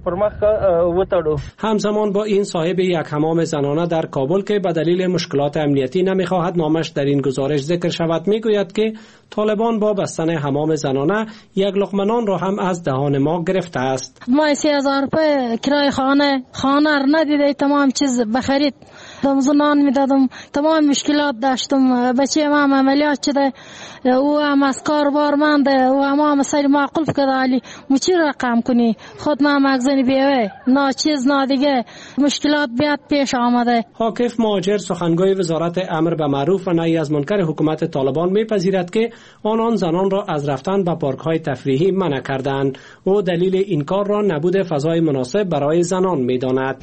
همزمان با این صاحب یک حمام زنانه در کابل که به دلیل مشکلات امنیتی نمیخواهد نامش در این گزارش ذکر شود میگوید که طالبان با بستن حمام زنانه یک لقمه نان را هم از دهان ما گرفته است. ما 3000 روپیه کرایه خانه را ندیده، تمام چیز بخرید زنان میدادم، تمام مشکلات داشتم. بچه ما عملیات شده، او هم از کار بارمنده، او هم مسئله معقول کرده، علی چی رقم کنی خود ما مغزنی بیوه نا چیز نا دیگه مشکلات بیاد پیش آمده. حاکف مهاجر سخنگوی وزارت امر به معروف و نهی از منکر حکومت طالبان میپذیرد که آنان زنان را از رفتن به پارک‌های تفریحی منع کردند. او دلیل این کار را نبود فضای مناسب برای زنان میداند.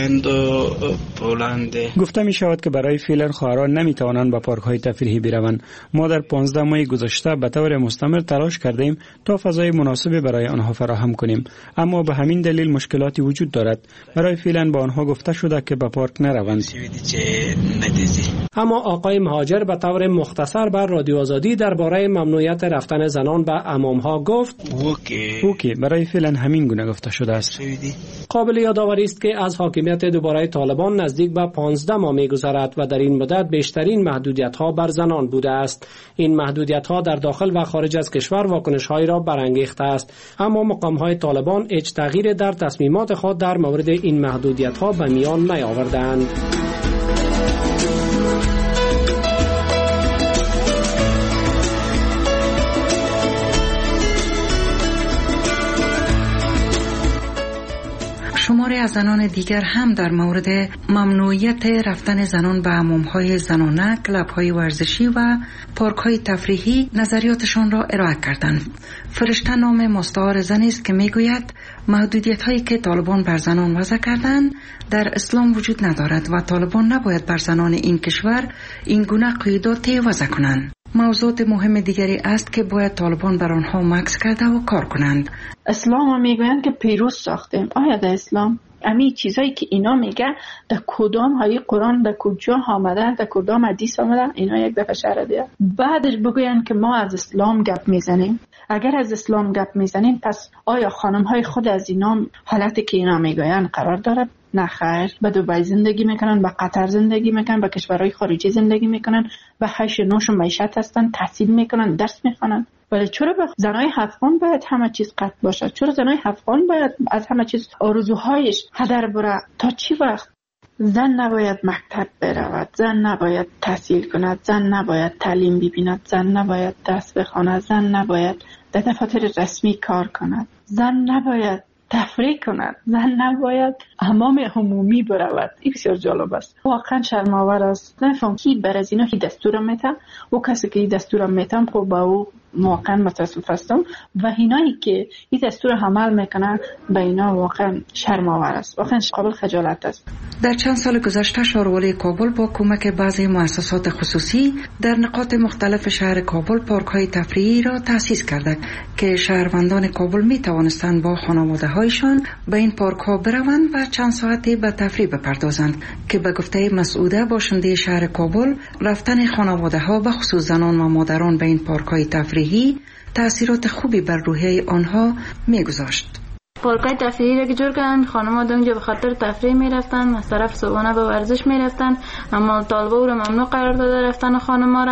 گفته می شود که برای فعلا خواهران نمی توانند به پارک‌های تفریحی بروند. ما در 15 ماه گذشته به طور مستمر تلاش کردیم تا فضای مناسبی برای آنها فراهم کنیم، اما به همین دلیل مشکلاتی وجود دارد. برای فعلا با آنها گفته شده که به پارک نروند. اما آقای مهاجر به طور مختصر بر رادیو آزادی درباره ممنوعیت رفتن زنان به حمام‌ها گفت اوکی برای فعلا همین گونه گفته شده است. قابل یادآوری است که از حاکمیت دوباره طالبان نزدیک به 15 ماه می‌گذرد و در این مدت بیشترین محدودیت‌ها بر زنان بوده است. این محدودیت‌ها در داخل و خارج از کشور واکنش‌هایی را برانگیخته است، اما مقام‌های طالبان هیچ تغییری در تصمیمات خود در مورد این محدودیت‌ها به میان نیاوردند. شماری از زنان دیگر هم در مورد ممنوعیت رفتن زنان به حمام‌های زنانه، کلب‌های ورزشی و پارک‌های تفریحی نظریاتشان را ارائه کردند. فرشته نام مستعار زنی است که میگوید محدودیت‌هایی که طالبان بر زنان وضع کردند در اسلام وجود ندارد و طالبان نباید بر زنان این کشور این گونه قیودات وضع کنند. موضوع مهم دیگری است که باید طالبان بر آنها مکث کرده و کار کنند. اسلام میگویند که پیروز ساختیم. آیا در اسلام امی چیزایی که اینا میگه در کدام های قرآن در کجا آمده، در کدام حدیث آمده؟ اینا یک دفعه شرح دیه. بعدش بگوین که ما از اسلام گپ میزنیم. اگر از اسلام گپ میزنیم پس آیا خانم های خود از اینا حالتی که اینا میگوین قرار داره؟ نه خیر. به دبی زندگی میکنن، به قطر زندگی میکنن، به کشورهای خارجی زندگی میکنن، به هش نوش و معیشت هستن، تحصیل میکنن، درس میخوانن. ولی چرا به زنای افغان باید همه چیز قطع باشه؟ چرا زنای افغان باید از همه چیز آرزوهایش هدر بره؟ تا چی وقت؟ زن نباید مکتب برود، زن نباید تحصیل کند، زن نباید تعلیم ببیند، زن نباید درس بخواند، زن نباید در دفاتر رسمی کار کند، زن نباید تفریح کند، زن نباید حمام عمومی برود. این بسیار جالب است. واقعا شرم‌آور است. نفهم کی بر از اینا هی دستور میته و کسی که این دستور میتم خب با او واقعا متاسف هستم و اینایی که این دستور عمل میکنن به اینا واقعا شرم‌آور است. واقعا قابل خجالت است. در چند سال گذشته شهروالی کابل با کمک بعضی مؤسسات خصوصی در نقاط مختلف شهر کابل پارک‌های تفریحی را تأسیس کرده که شهروندان کابل می توانستند با خانواده‌هایشان به این پارک‌ها بروند و چند ساعتی به تفریح بپردازند که به گفته مسعوده باشنده شهر کابل رفتن خانواده‌ها به خصوص زنان و مادران به این پارک‌های تفریحی تأثیرات خوبی بر روحیه آنها می‌گذاشت. پارک‌های تفریحی را که جور کردن، خانم‌ها اونجا به خاطر تفریح میرفتن، از طرف صبحانه به ورزش میرفتن، اما طالبا او را ممنوع قرار داده رفتن خانم‌ها را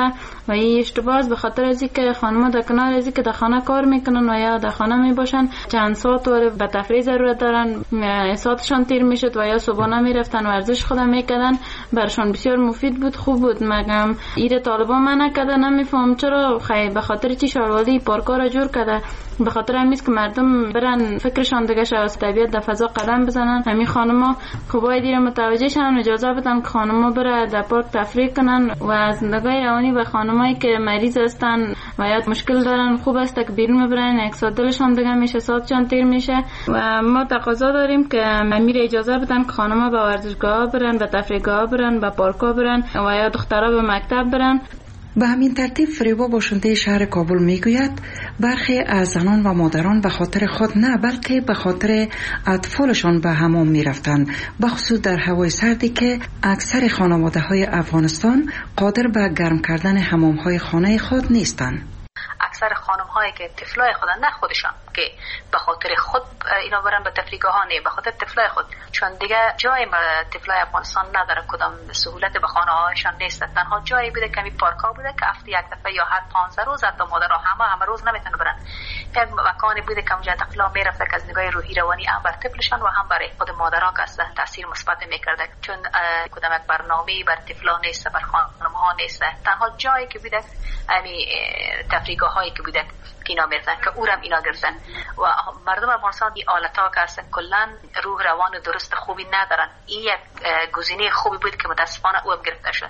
و این اشتباه به خاطر از اینکه خانم‌ها در کنار از اینکه در خانه کار میکنن و یا در خانه میباشن چند ساعت به تفریح ضرورت دارن، ساعتشان تیر میشد و یا صبحانه میرفتن ورزش خودم میکردن، برشان بسیار مفید بود، خوب بود. مگم ایره طالبان منع کرده، نمیفهم چرا به خاطر چی شاروالی پارکا را جور کرده. به خاطر همیست که مردم برن فکرشان دیگه شه از طبیعت در فضا قدم بزنن. همین خانما خوبای دیره متوجه شن، اجازه بدن که خانما بره در پارک تفریح کنن و از نگاه روانی به خانمایی که مریض هستن و یا مشکل دارن خوب است که بیرون ببرن، یک ساعت دلشان دیگه میشه، ساعتشان تیر میشه و ما تقاضا داریم که امیر اجازه بدن که خانما به ورزشگاه برن، به تفریحگاه برن، به پارکا برن و یا دخترها به مکتب برن. به همین ترتیب فریبا باشنده شهر کابل میگوید برخی از زنان و مادران به خاطر خود نه بلکه به خاطر اطفالشان به حمام میرفتند، بخصوص در هوای سردی که اکثر خانواده های افغانستان قادر به گرم کردن حمام های خانه خود نیستند. اکثر خانم هایی که طفلای خودن، نه خودشان که به خاطر خود اینا برن به تفریحگاه ها، نه به خاطر طفلای خود، چون دیگه جای طفلای افغانستان نداره، کدام سهولت به خانه هایشان نیست. تنها جایی بوده که پارک ها بوده که هفته یک دفعه یا هر 15 روز حتی مادرها همه روز نمیتونه برن. یک مکانی بوده که اونجا طفلا میرفته که از نگاه روحی روانی هم بر طفلشان و هم برای خود مادرها که تاثیر مثبت میکرده، چون کدام یک برنامه بر طفلا نیست، بر خانم ها نیست. تنها جایی که بوده تفریحگاه هایی که بوده که اینا میرفتن که اورم اینا گرفتن و مردم افغانستان این آلتا که هستن کلا روح روان درست خوبی ندارن. این یک گزینه خوبی بود که متاسفانه او هم گرفته شد.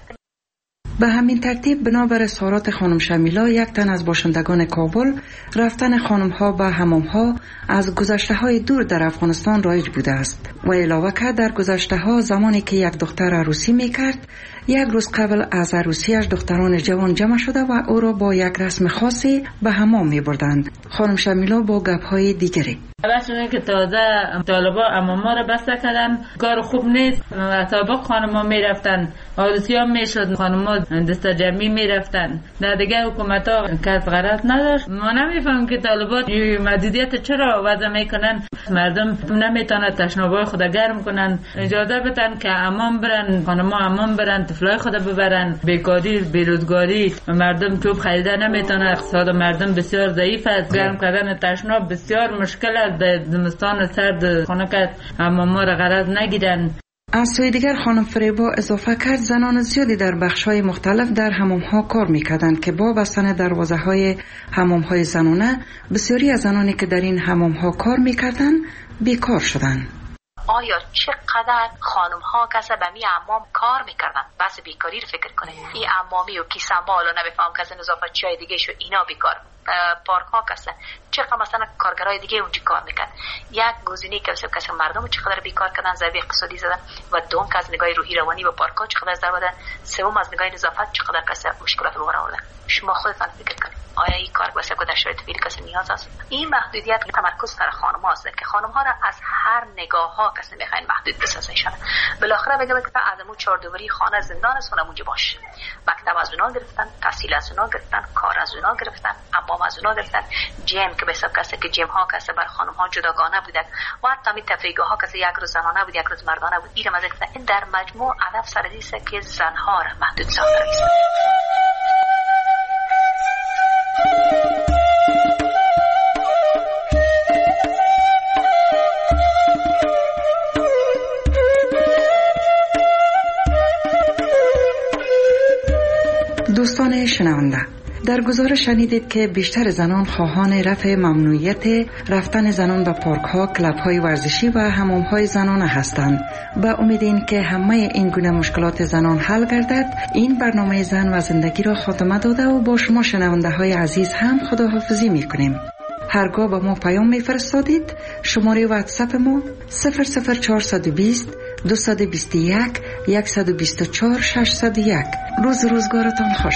به همین ترتیب بنابر اظهارات خانم شمیلا، یک تن از باشندگان کابل، رفتن خانم ها به حمام ها از گذشته های دور در افغانستان رایج بوده است و علاوه که در گذشته ها زمانی که یک دختر عروسی میکرد، یک روز قبل از عروسیش دختران جوان جمع شده و او را با یک رسم خاصی به حمام می بردند. خانم شمیلا با گپ‌های دیگری: اولشونه که تازه طالبا حماما را بسته کردن، کار خوب نیست. سابق خانما میرفتن، عروسی ها میشد، خانما دست جمعی میرفتن. در دیگه حکومت ها کس غرض نداشت. ما نمیفهم که طالبات محدودیت چرا وضع میکنن. مردم نمیتونه تشنابای خود گرم کنن. اجازه بدن که حمام برن، خانما حمام برن، طفلای خود ببرن. بیکاری، بیروزگاری، مردم چوب خریده نمیتونه. اقتصاد مردم بسیار ضعیف است. گرم کردن تشناب بسیار مشکل است. در زمستان سرد خونه که حماما را غرض نگیرن. از سوی دیگر خانم فریبا اضافه کرد زنان زیادی در بخش‌های مختلف در حمام‌ها کار می‌کردند که با بستن دروازه‌های حمام‌های زنانه بسیاری از زنانی که در این حمام‌ها کار می‌کردند بیکار شدند. آیا چقدر خانم ها کسا به می حمام کار میکردن؟ بس بیکاری رو فکر کنه. این حمامی و کیسمال و نمیفهم کسی نظافت چای دیگه شو اینا بیکار. پارک ها کسا چقدر مثلا کارگرای دیگه اونجا کار میکرد. یک گزینه که کسی مردم چقدر بیکار کردن، ضربه اقتصادی زدن و دوم که از نگاه روحی روانی و پارک ها چقدر ضربه دادن، سوم از نگاه نظافت چقدر کسی مشکلات رو آوردن. شما خودتان فکر کنید آیا این کار واسه در شرایط فعلی کسی نیاز است؟ این محدودیت تمرکز سر خانم ها است که خانم ها را از هر نگاه ها کسی میخواین محدود بسازنشان. بالاخره بگم که از امو چهار دیواری خانه زندان است، اونجا باشه. مکتب از اونا گرفتن، تحصیل از اونا گرفتن، کار از اونا گرفتن، حمام از اونا گرفتن، جیم که به حساب کسی که جیم ها کسی بر خانم ها جداگانه بودن و حتی می تفریحگاه ها کسی یک روز زنانه بود یک روز مردانه بود. این مزه این در مجموع هدف سر است که زنها را محدود ساخته است. دوستان شنونده، در گزارش شنیدید که بیشتر زنان خواهان رفع ممنوعیت رفتن زنان به پارک ها، کلب های ورزشی و حمام های زنانه هستند. با امید این که همه این گونه مشکلات زنان حل گردد، این برنامه زن و زندگی را خاتمه داده و با شما شنونده های عزیز هم خداحافظی می کنیم. هرگاه به ما پیام می فرستادید، شماره واتساپ ما 00420 221 124 601. روز روزگارتان خوش.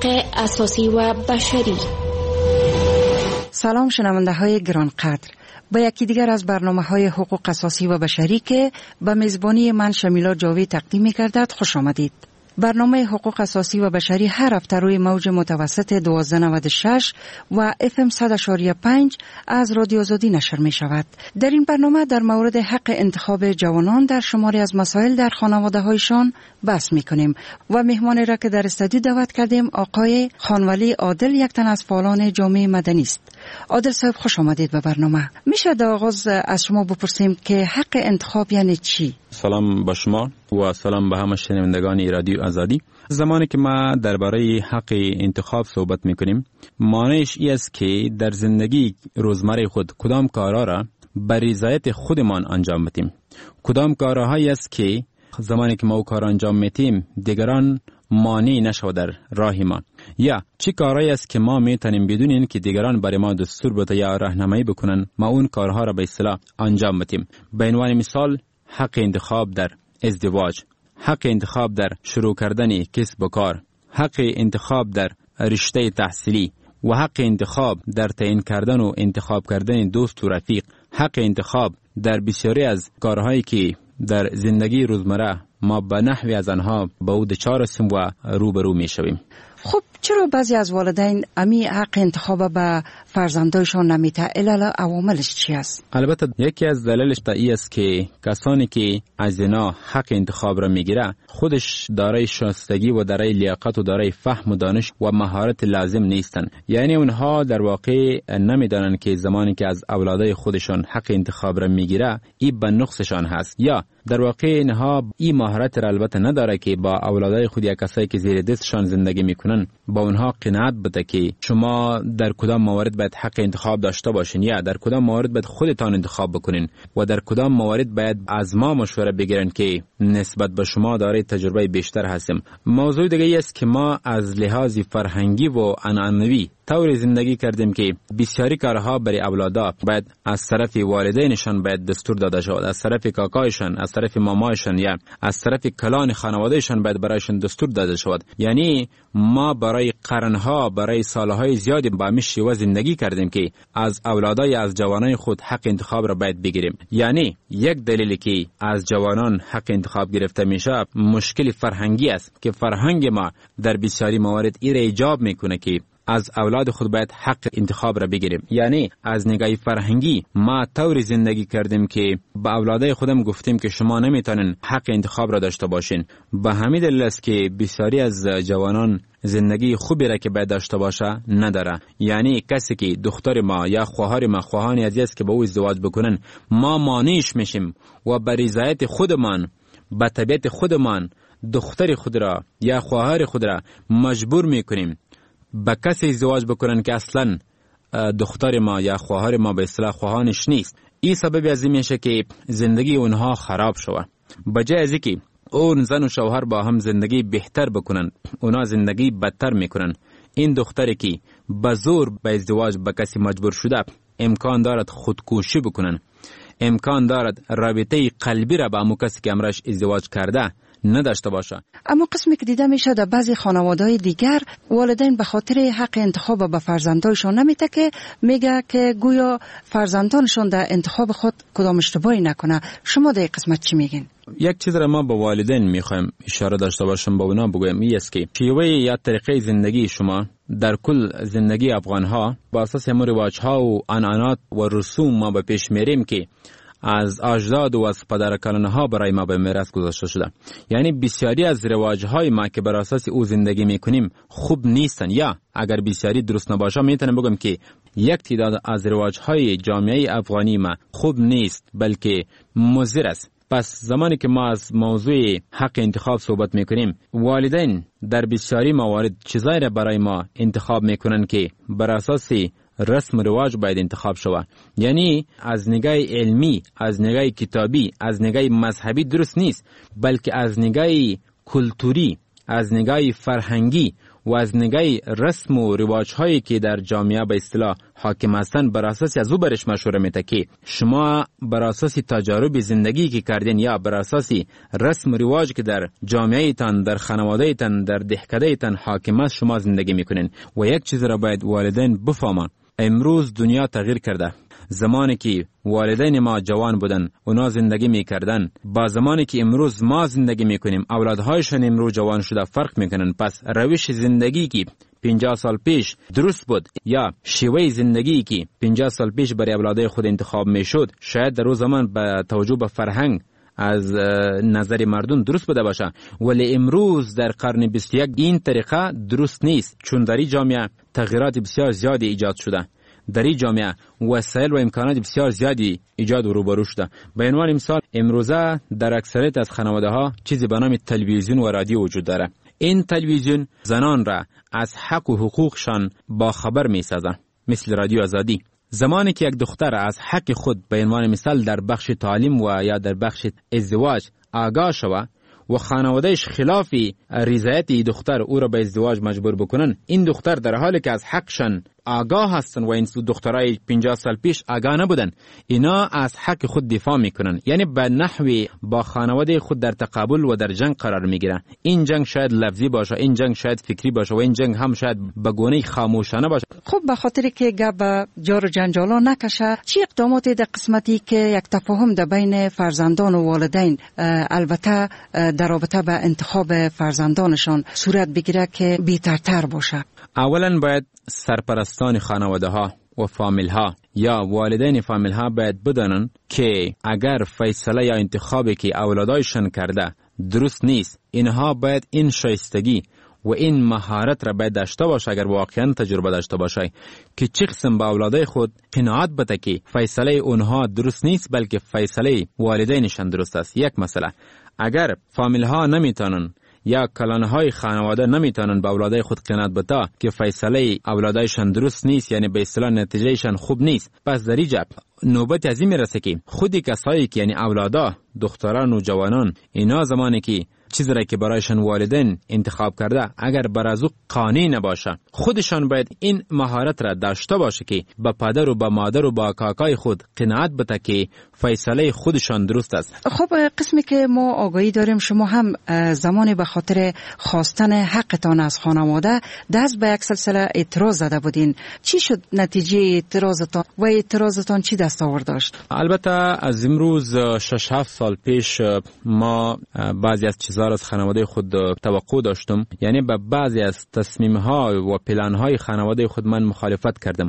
حقوق اساسی و بشری. سلام شنونده های گرانقدر، با یکی دیگر از برنامه های حقوق اساسی و بشری که به میزبانی من شمیلا جاوی تقدیم می گردد خوش آمدید. برنامه حقوق اساسی و بشری هر هفته روی موج متوسط 1296 و FM 100.5 از رادیو آزادی نشر می شود. در این برنامه در مورد حق انتخاب جوانان در شماری از مسائل در خانواده هایشان بحث می کنیم و مهمانی را که در استودیو دعوت کردیم آقای خانولی عادل، یک تن از فعالان جامعه مدنی است. عادل صاحب خوش آمدید به برنامه. میشه در آغاز از شما بپرسیم که حق انتخاب یعنی چی؟ سلام با شما و سلام به همه شنوندگان رادیو آزادی. زمانی که ما درباره حق انتخاب صحبت میکنیم، معنیش این است که در زندگی روزمره خود کدام کارها را به رضایت خودمان انجام بدیم. کدام کارهایی است که زمانی که ما او کار انجام میتیم دیگران مانع نشود در راه ما، یا چی کارهایی است که ما میتونیم بدون این که دیگران برای ما دستور بده یا راهنمایی بکنن ما اون کارها را به اصطلاح انجام بدیم. به عنوان مثال حق انتخاب در ازدواج، حق انتخاب در شروع کردن کسب و کار، حق انتخاب در رشته تحصیلی و حق انتخاب در تعیین کردن و انتخاب کردن دوست و رفیق، حق انتخاب در بسیاری از کارهایی که در زندگی روزمره ما به نحوی از آنها به او دچار هستیم و روبرو می شویم. خب چرا بعضی از والدین امی حق انتخاب به فرزندایشان نمیته؟ علل عواملش چی است؟ البته یکی از دلایلش این است که کسانی که از اینا حق انتخاب را میگیره خودش دارای شایستگی و دارای لیاقت و دارای فهم و دانش و مهارت لازم نیستن. یعنی اونها در واقع نمیدانن که زمانی که از اولادای خودشان حق انتخاب را میگیره این به نقصشان هست، یا در واقع اینها این مهارت را البته نداره که با اولادای خود یا کسایی که زیر دستشان زندگی میکنن با اونها قناعت بده که شما در کدام موارد باید حق انتخاب داشته باشین یا در کدام موارد باید خودتان انتخاب بکنین و در کدام موارد باید از ما مشوره بگیرن که نسبت به شما دارای تجربه بیشتر هستیم. موضوع دیگه ای است که ما از لحاظ فرهنگی و عنعنوی طور زندگی کردیم که بسیاری کارها برای اولادا باید از طرف والدینشان باید دستور داده شود، از طرف کاکایشان، از طرف مامایشان یا از طرف کلان خانوادهشان باید برایشان دستور داده شود. یعنی ما برای قرنها، برای سالهای زیادی با همین شیوه زندگی کردیم که از اولادای از جوانای خود حق انتخاب را باید بگیریم. یعنی یک دلیلی که از جوانان حق انتخاب گرفته میشه مشکل فرهنگی است که فرهنگ ما در بسیاری موارد این را ایجاب میکنه که از اولاد خود باید حق انتخاب را بگیریم. یعنی از نگاه فرهنگی ما طور زندگی کردیم که با اولادای خودم گفتیم که شما نمیتونین حق انتخاب را داشته باشین. به همین دلیل است که بسیاری از جوانان زندگی خوبی را که باید داشته باشه نداره. یعنی کسی که دختر ما یا خواهر ما خواهانی عزیز است که با او ازدواج بکنن ما مانعش میشیم و به رضایت خودمان، به طبیعت خودمان دختر خود را یا خواهر خود را مجبور میکنیم با کسی ازدواج بکنن که اصلا دختر ما یا خواهر ما به اصطلاح خواهانش نیست. این سبب از این میشه که زندگی اونها خراب شود. بجای از اینکه اون زن و شوهر با هم زندگی بهتر بکنن اونا زندگی بدتر میکنن. این دختری که به زور به ازدواج با کسی مجبور شده امکان دارد خودکشی بکنن، امکان دارد رابطه قلبی را با همون کسی که امرش ازدواج کرده نداشته باشه. اما قسمی که دیده میشه در بعضی خانواده‌های دیگر والدین به خاطر حق انتخاب به فرزندانشان نمیته که میگه که گویا فرزندانشان در انتخاب خود کدام اشتباهی نکنه. شما در قسمت چی میگین؟ یک چیز را ما با والدین میخوایم اشاره داشته باشم با اونا بگویم این است که شیوه یا طریقه زندگی شما در کل زندگی افغانها با اساس همون رواج‌ها و عنعنات و رسوم ما به پیش میریم که از اجداد و از پدرکلانها برای ما به میراث گذاشته شده. یعنی بسیاری از رواج‌های ما که بر اساس او زندگی میکنیم خوب نیستن، یا اگر بسیاری درست نباشه میتونم بگم که یک تعداد از رواج‌های جامعه افغانی ما خوب نیست بلکه مضر است. پس زمانی که ما از موضوع حق انتخاب صحبت میکنیم والدین در بسیاری موارد چیزایی را برای ما انتخاب میکنن که بر اساس رسم و رواج باید انتخاب شود. یعنی از نگاه علمی، از نگاه کتابی، از نگاه مذهبی درست نیست، بلکه از نگاه کلتوری، از نگاه فرهنگی و از نگاه رسم و رواج هایی که در جامعه به اصطلاح حاکم هستند بر اساس از او برش مشوره میده که شما بر اساس تجارب زندگی که کردین یا بر اساس رسم و رواج که در جامعه تان، در خانواده تان، در دهکده تان حاکم است شما زندگی میکنین. و یک چیز را باید والدین بفهمن، امروز دنیا تغییر کرده. زمانی که والدین ما جوان بودن اونا زندگی میکردن با زمانی که امروز ما زندگی میکنیم اولادهایشان امروز جوان شده فرق میکنن. پس روش زندگی که 50 سال پیش درست بود یا شیوه زندگی که 50 سال پیش برای اولادای خود انتخاب میشد شاید در اون زمان با توجه به فرهنگ از نظر مردم درست بوده باشه، ولی امروز در قرن 21 این طریقه درست نیست، چون در این جامعه تغییرات بسیار زیادی ایجاد شده. در این جامعه وسایل و امکانات بسیار زیادی ایجاد و روبرو شده. به عنوان مثال امروزه در اکثریت از خانواده ها چیزی به نام تلویزیون و رادیو وجود داره. این تلویزیون زنان را از حق و حقوقشان با خبر می سازه، مثل رادیو آزادی. زمانی که یک دختر از حق خود به عنوان مثال در بخش تعلیم و یا در بخش ازدواج آگاه شود و خانوادهش خلاف رضایت دختر او را به ازدواج مجبور بکنن، این دختر در حالی که از حقشان آگاه هستن و این دخترای 50 سال پیش آگاه نبودن، اینا از حق خود دفاع میکنن، یعنی به نحوی با خانواده خود در تقابل و در جنگ قرار میگیرن. این جنگ شاید لفظی باشه، این جنگ شاید فکری باشه و این جنگ هم شاید به گونه خاموشانه باشه. خب به خاطر که گپ جار و جنجالا نکشه، چی اقداماتی در قسمتی که یک تفاهم در بین فرزندان و والدین البته در رابطه به انتخاب فرزندانشان صورت بگیره که بی‌ترتر باشه؟ اولا باید سرپرستان خانواده ها و فامیل ها یا والدین فامیل ها باید بدانن که اگر فیصله یا انتخابی که اولادایشان کرده درست نیست، اینها باید این شایستگی و این مهارت را باید داشته باشه، اگر واقعا تجربه داشته باشه که چه قسم با اولادای خود قناعت بده که فیصله اونها درست نیست بلکه فیصله والدینشان درست است. یک مسئله، اگر فامیل ها نمیتونن یا کلانهای خانواده نمیتونن به اولادای خود قناعت بده که فیصله اولادایشان درست نیست، یعنی به اصطلاح نتیجهشان خوب نیست، پس در اینجا نوبت از این میرسه که خودی کسایی که یعنی اولادا، دختران و جوانان، اینا زمانی که چیزی را که برایشان والدین انتخاب کرده اگر بر از او قانع نباشه، خودشان باید این مهارت را داشته باشه که با پدر و با مادر و با کاکای خود قناعت بده که فیصله خودشان درست است. خب قسمی که ما آگاهی داریم شما هم زمانی به خاطر خواستن حقتان از خانواده دست به یک سلسله اعتراض زده بودین، چی شد نتیجه اعتراضتان و اعتراضتان چی دست آورد داشت؟ البته از امروز 6-7 سال پیش ما بعضی از چیزها از خانواده خود توقع داشتم، یعنی به بعضی از تصمیم‌ها و پلان‌های خانواده خود من مخالفت کردم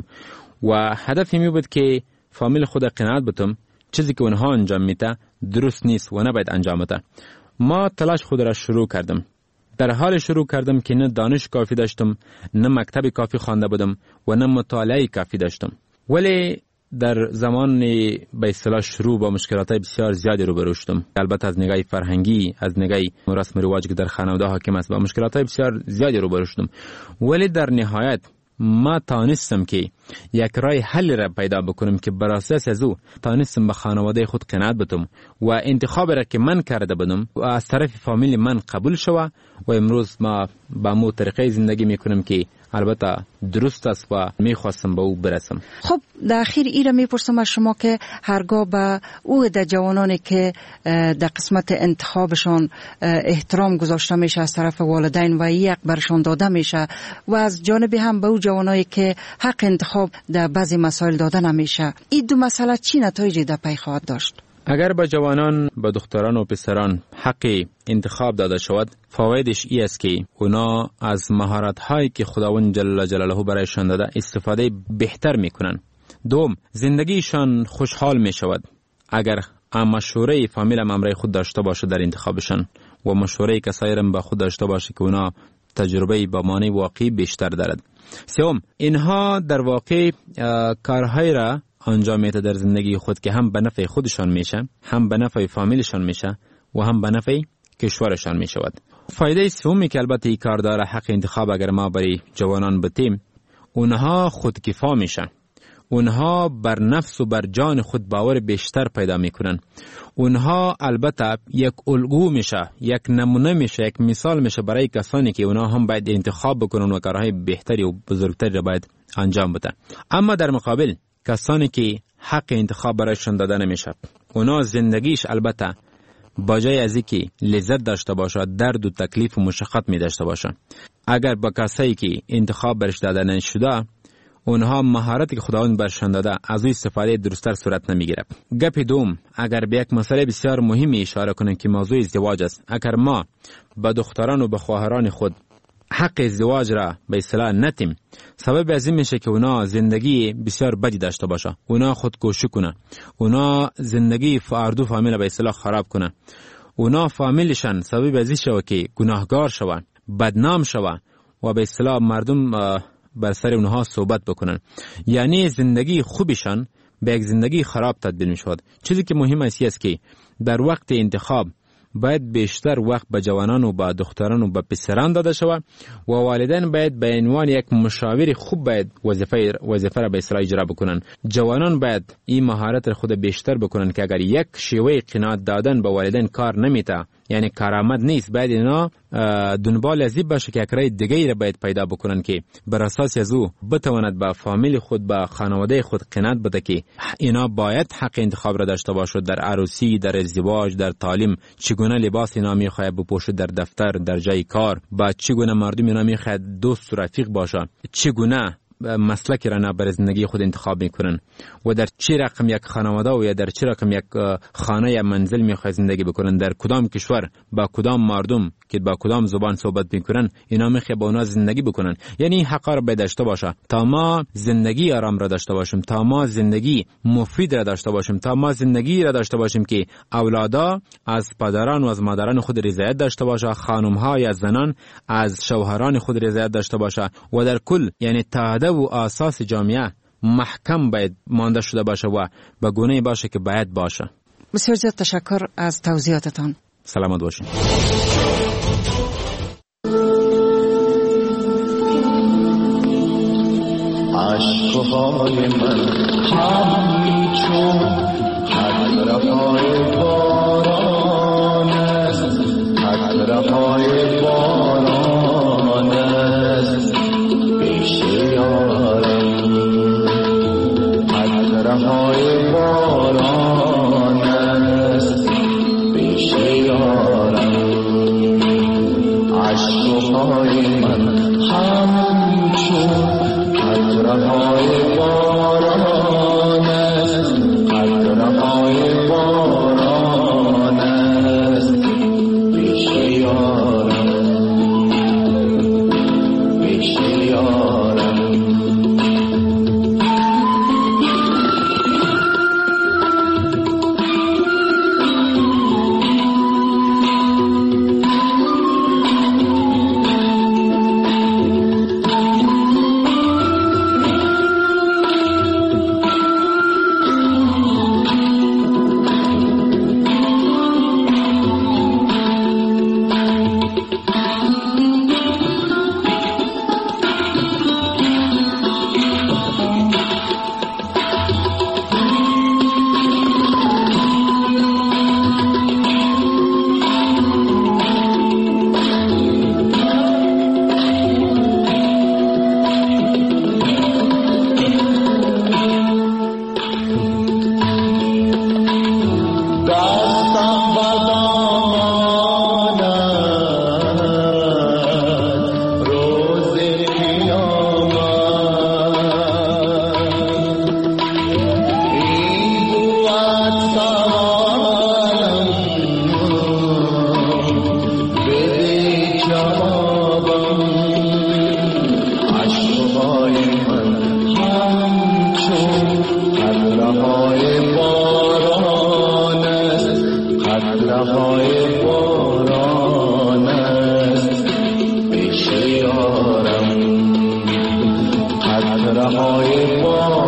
و هدفی می بود که فامیل خود قناعت بتم چیزی که اونها انجام میده درست نیست و نباید انجام بده. ما تلاش خود را شروع کردم. در حال شروع کردم که نه دانش کافی داشتم، نه مکتب کافی خوانده بودم و نه مطالعه کافی داشتم، ولی در زمان به اصطلاح شروع با مشکلات بسیار زیادی روبرو شدم. البته از نگاه فرهنگی، از نگاه رسم و رواج که در خانواده حاکم است با مشکلات بسیار زیادی روبرو شدم، ولی در نهایت ما تانستم که یک راه حل را پیدا بکنم که بر اساس از او تانستم به خانواده خود قناعت بدم و انتخاب را که من کرده بودم و از طرف فامیل من قبول شود و امروز ما با مو طریقه زندگی میکنم که البته درست است و میخواستم به او برسم. خب در اخیر ایره میپرسم از شما که هرگاه به او در جوانانی که در قسمت انتخابشان احترام گذاشته میشه از طرف والدین و یک برشان داده میشه و از جانب هم به او جوانایی که حق انتخاب در بعضی مسائل داده نمیشه، این دو مسئله چی نتایجی در پی خواهد داشت؟ اگر به جوانان، به دختران و پسران حق انتخاب داده شود، فوایدش ای است که اونا از مهارت هایی که خداوند جل جلاله برایشان داده استفاده بهتر میکنن. دوم، زندگیشان خوشحال می شود. اگر مشوره فامیل امرای خود داشته باشه در انتخابشان و مشوره کسایی را با خود داشته باشه که اونا تجربه با معنی واقعی بیشتر دارد. سوم، اینها در واقع کارهای را انجام میده در زندگی خود که هم به نفع خودشان میشه، هم به نفع فامیلشان میشه و هم به نفع کشورشان میشود. فایده سومی که البته این کار داره حق انتخاب، اگر ما برای جوانان بتیم، اونها خودکفا میشن. اونها بر نفس و بر جان خود باور بیشتر پیدا میکنن. اونها البته یک الگو میشه، یک نمونه میشه، یک مثال میشه برای کسانی که اونها هم باید انتخاب بکنن و کارهای بهتری و بزرگتری را باید انجام بدن. اما در مقابل کسانی که حق انتخاب برایشان داده نمیشه، اونها زندگیش البته با جای از اینکه لذت داشته باشه، درد و تکلیف و مشقت می داشته باشه. اگر با کسایی که انتخاب برش داده نشده، اونها مهارتی که خداوند برشان داده از او استفاده درستر صورت نمیگیره. گپ دوم، اگر به یک مسئله بسیار مهمی اشاره کنیم که موضوع ازدواج است. اگر ما با دختران و با خواهران خود حق ازدواج را به اصطلاح ندیم، سبب از این میشه که اونا زندگی بسیار بدی داشته باشه، اونا خودکشی کنه، اونا زندگی فردو فامیل به اصطلاح خراب کنه، اونا فامیلشان سبب از این شوه که گناهگار شوه، بدنام شوه و به اصطلاح مردم بر سر اونها صحبت بکنن. یعنی زندگی خوبشان به یک زندگی خراب تبدیل میشود. چیزی که مهم است که در وقت انتخاب باید بیشتر وقت به جوانان و به دختران و به پسران داده شود و والدین باید به عنوان یک مشاور خوب باید وظیفه را به اصطلاح اجرا بکنن. جوانان باید این مهارت را خود بیشتر بکنن که اگر یک شیوه قناعت دادن به والدین کار نمیته، یعنی کارآمد نیست، باید اینا دنبال از این باشه که یک راه دیگه را باید پیدا بکنن که بر اساس از او بتواند با فامیل خود، با خانواده خود قناعت بده که اینا باید حق انتخاب را داشته باشد در عروسی، در ازدواج، در تعلیم، چگونه لباس اینا میخواهد بپوشد در دفتر، در جای کار، با چگونه مردم اینا میخواهد دوست و رفیق باشه، چگونه مسلکی را برای زندگی خود انتخاب میکنن و در چه رقم یک خانواده و یا در چه رقم یک خانه یا منزل میخواد زندگی بکنن، در کدام کشور با کدام مردم که با کدام زبان صحبت میکنن، اینا میخواد با اونا زندگی بکنن. یعنی حق را باید داشته باشه تا ما زندگی آرام را داشته باشیم، تا ما زندگی مفید را داشته باشیم، تا ما زندگی را داشته باشیم که اولادا از پدران و از مادران خود رضایت داشته باشه، خانم‌ها یا زنان از شوهران خود رضایت داشته باشه و در کل یعنی تعهد و اساس جامعه محکم باید مانده شده باشه و به گونه باشه که باید باشه. بسیار زیاد تشکر از توضیحاتتان. سلامت باشین. عشقهای من همچون قطره‌های باران است، قطره‌های باران است پیش یارم، قطره‌های باران است پیش یارم. عشقهای من همچون قطره‌های باران است، قطره‌های باران است پیش یارم، پیش یارم. قطره‌های باران